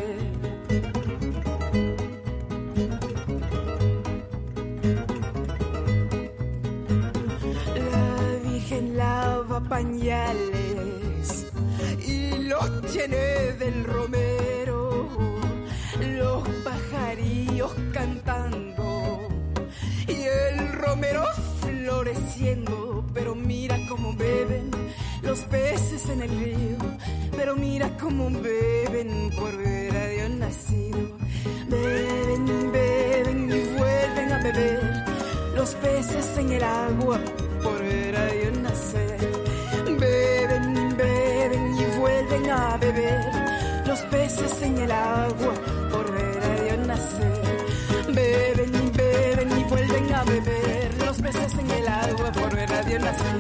La Virgen lava pañales y los tiene del romero, los pajarillos cantando y el romero floreciendo. Pero mira cómo beben los peces en el río, pero mira cómo beben por ver a Dios nacido. Beben y beben y vuelven a beber los peces en el agua por ver a Dios nacer. Beben y beben y vuelven a beber los peces en el agua por ver a Dios nacer. Beben y beben y vuelven a beber los peces en el agua por ver a Dios nacer.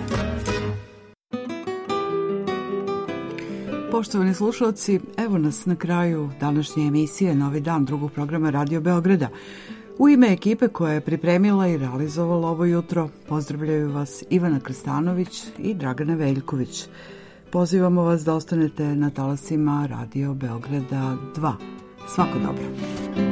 Poštovani slušalci, evo nas na kraju današnje emisije Novi dan drugog programa Radio Beograda. U ime ekipe koja je pripremila i realizovala ovo jutro, pozdravljaju vas Ivana Krstanović i Dragana Veljković. Pozivamo vas da ostanete na talasima Radio Beograda dva. Svako dobro.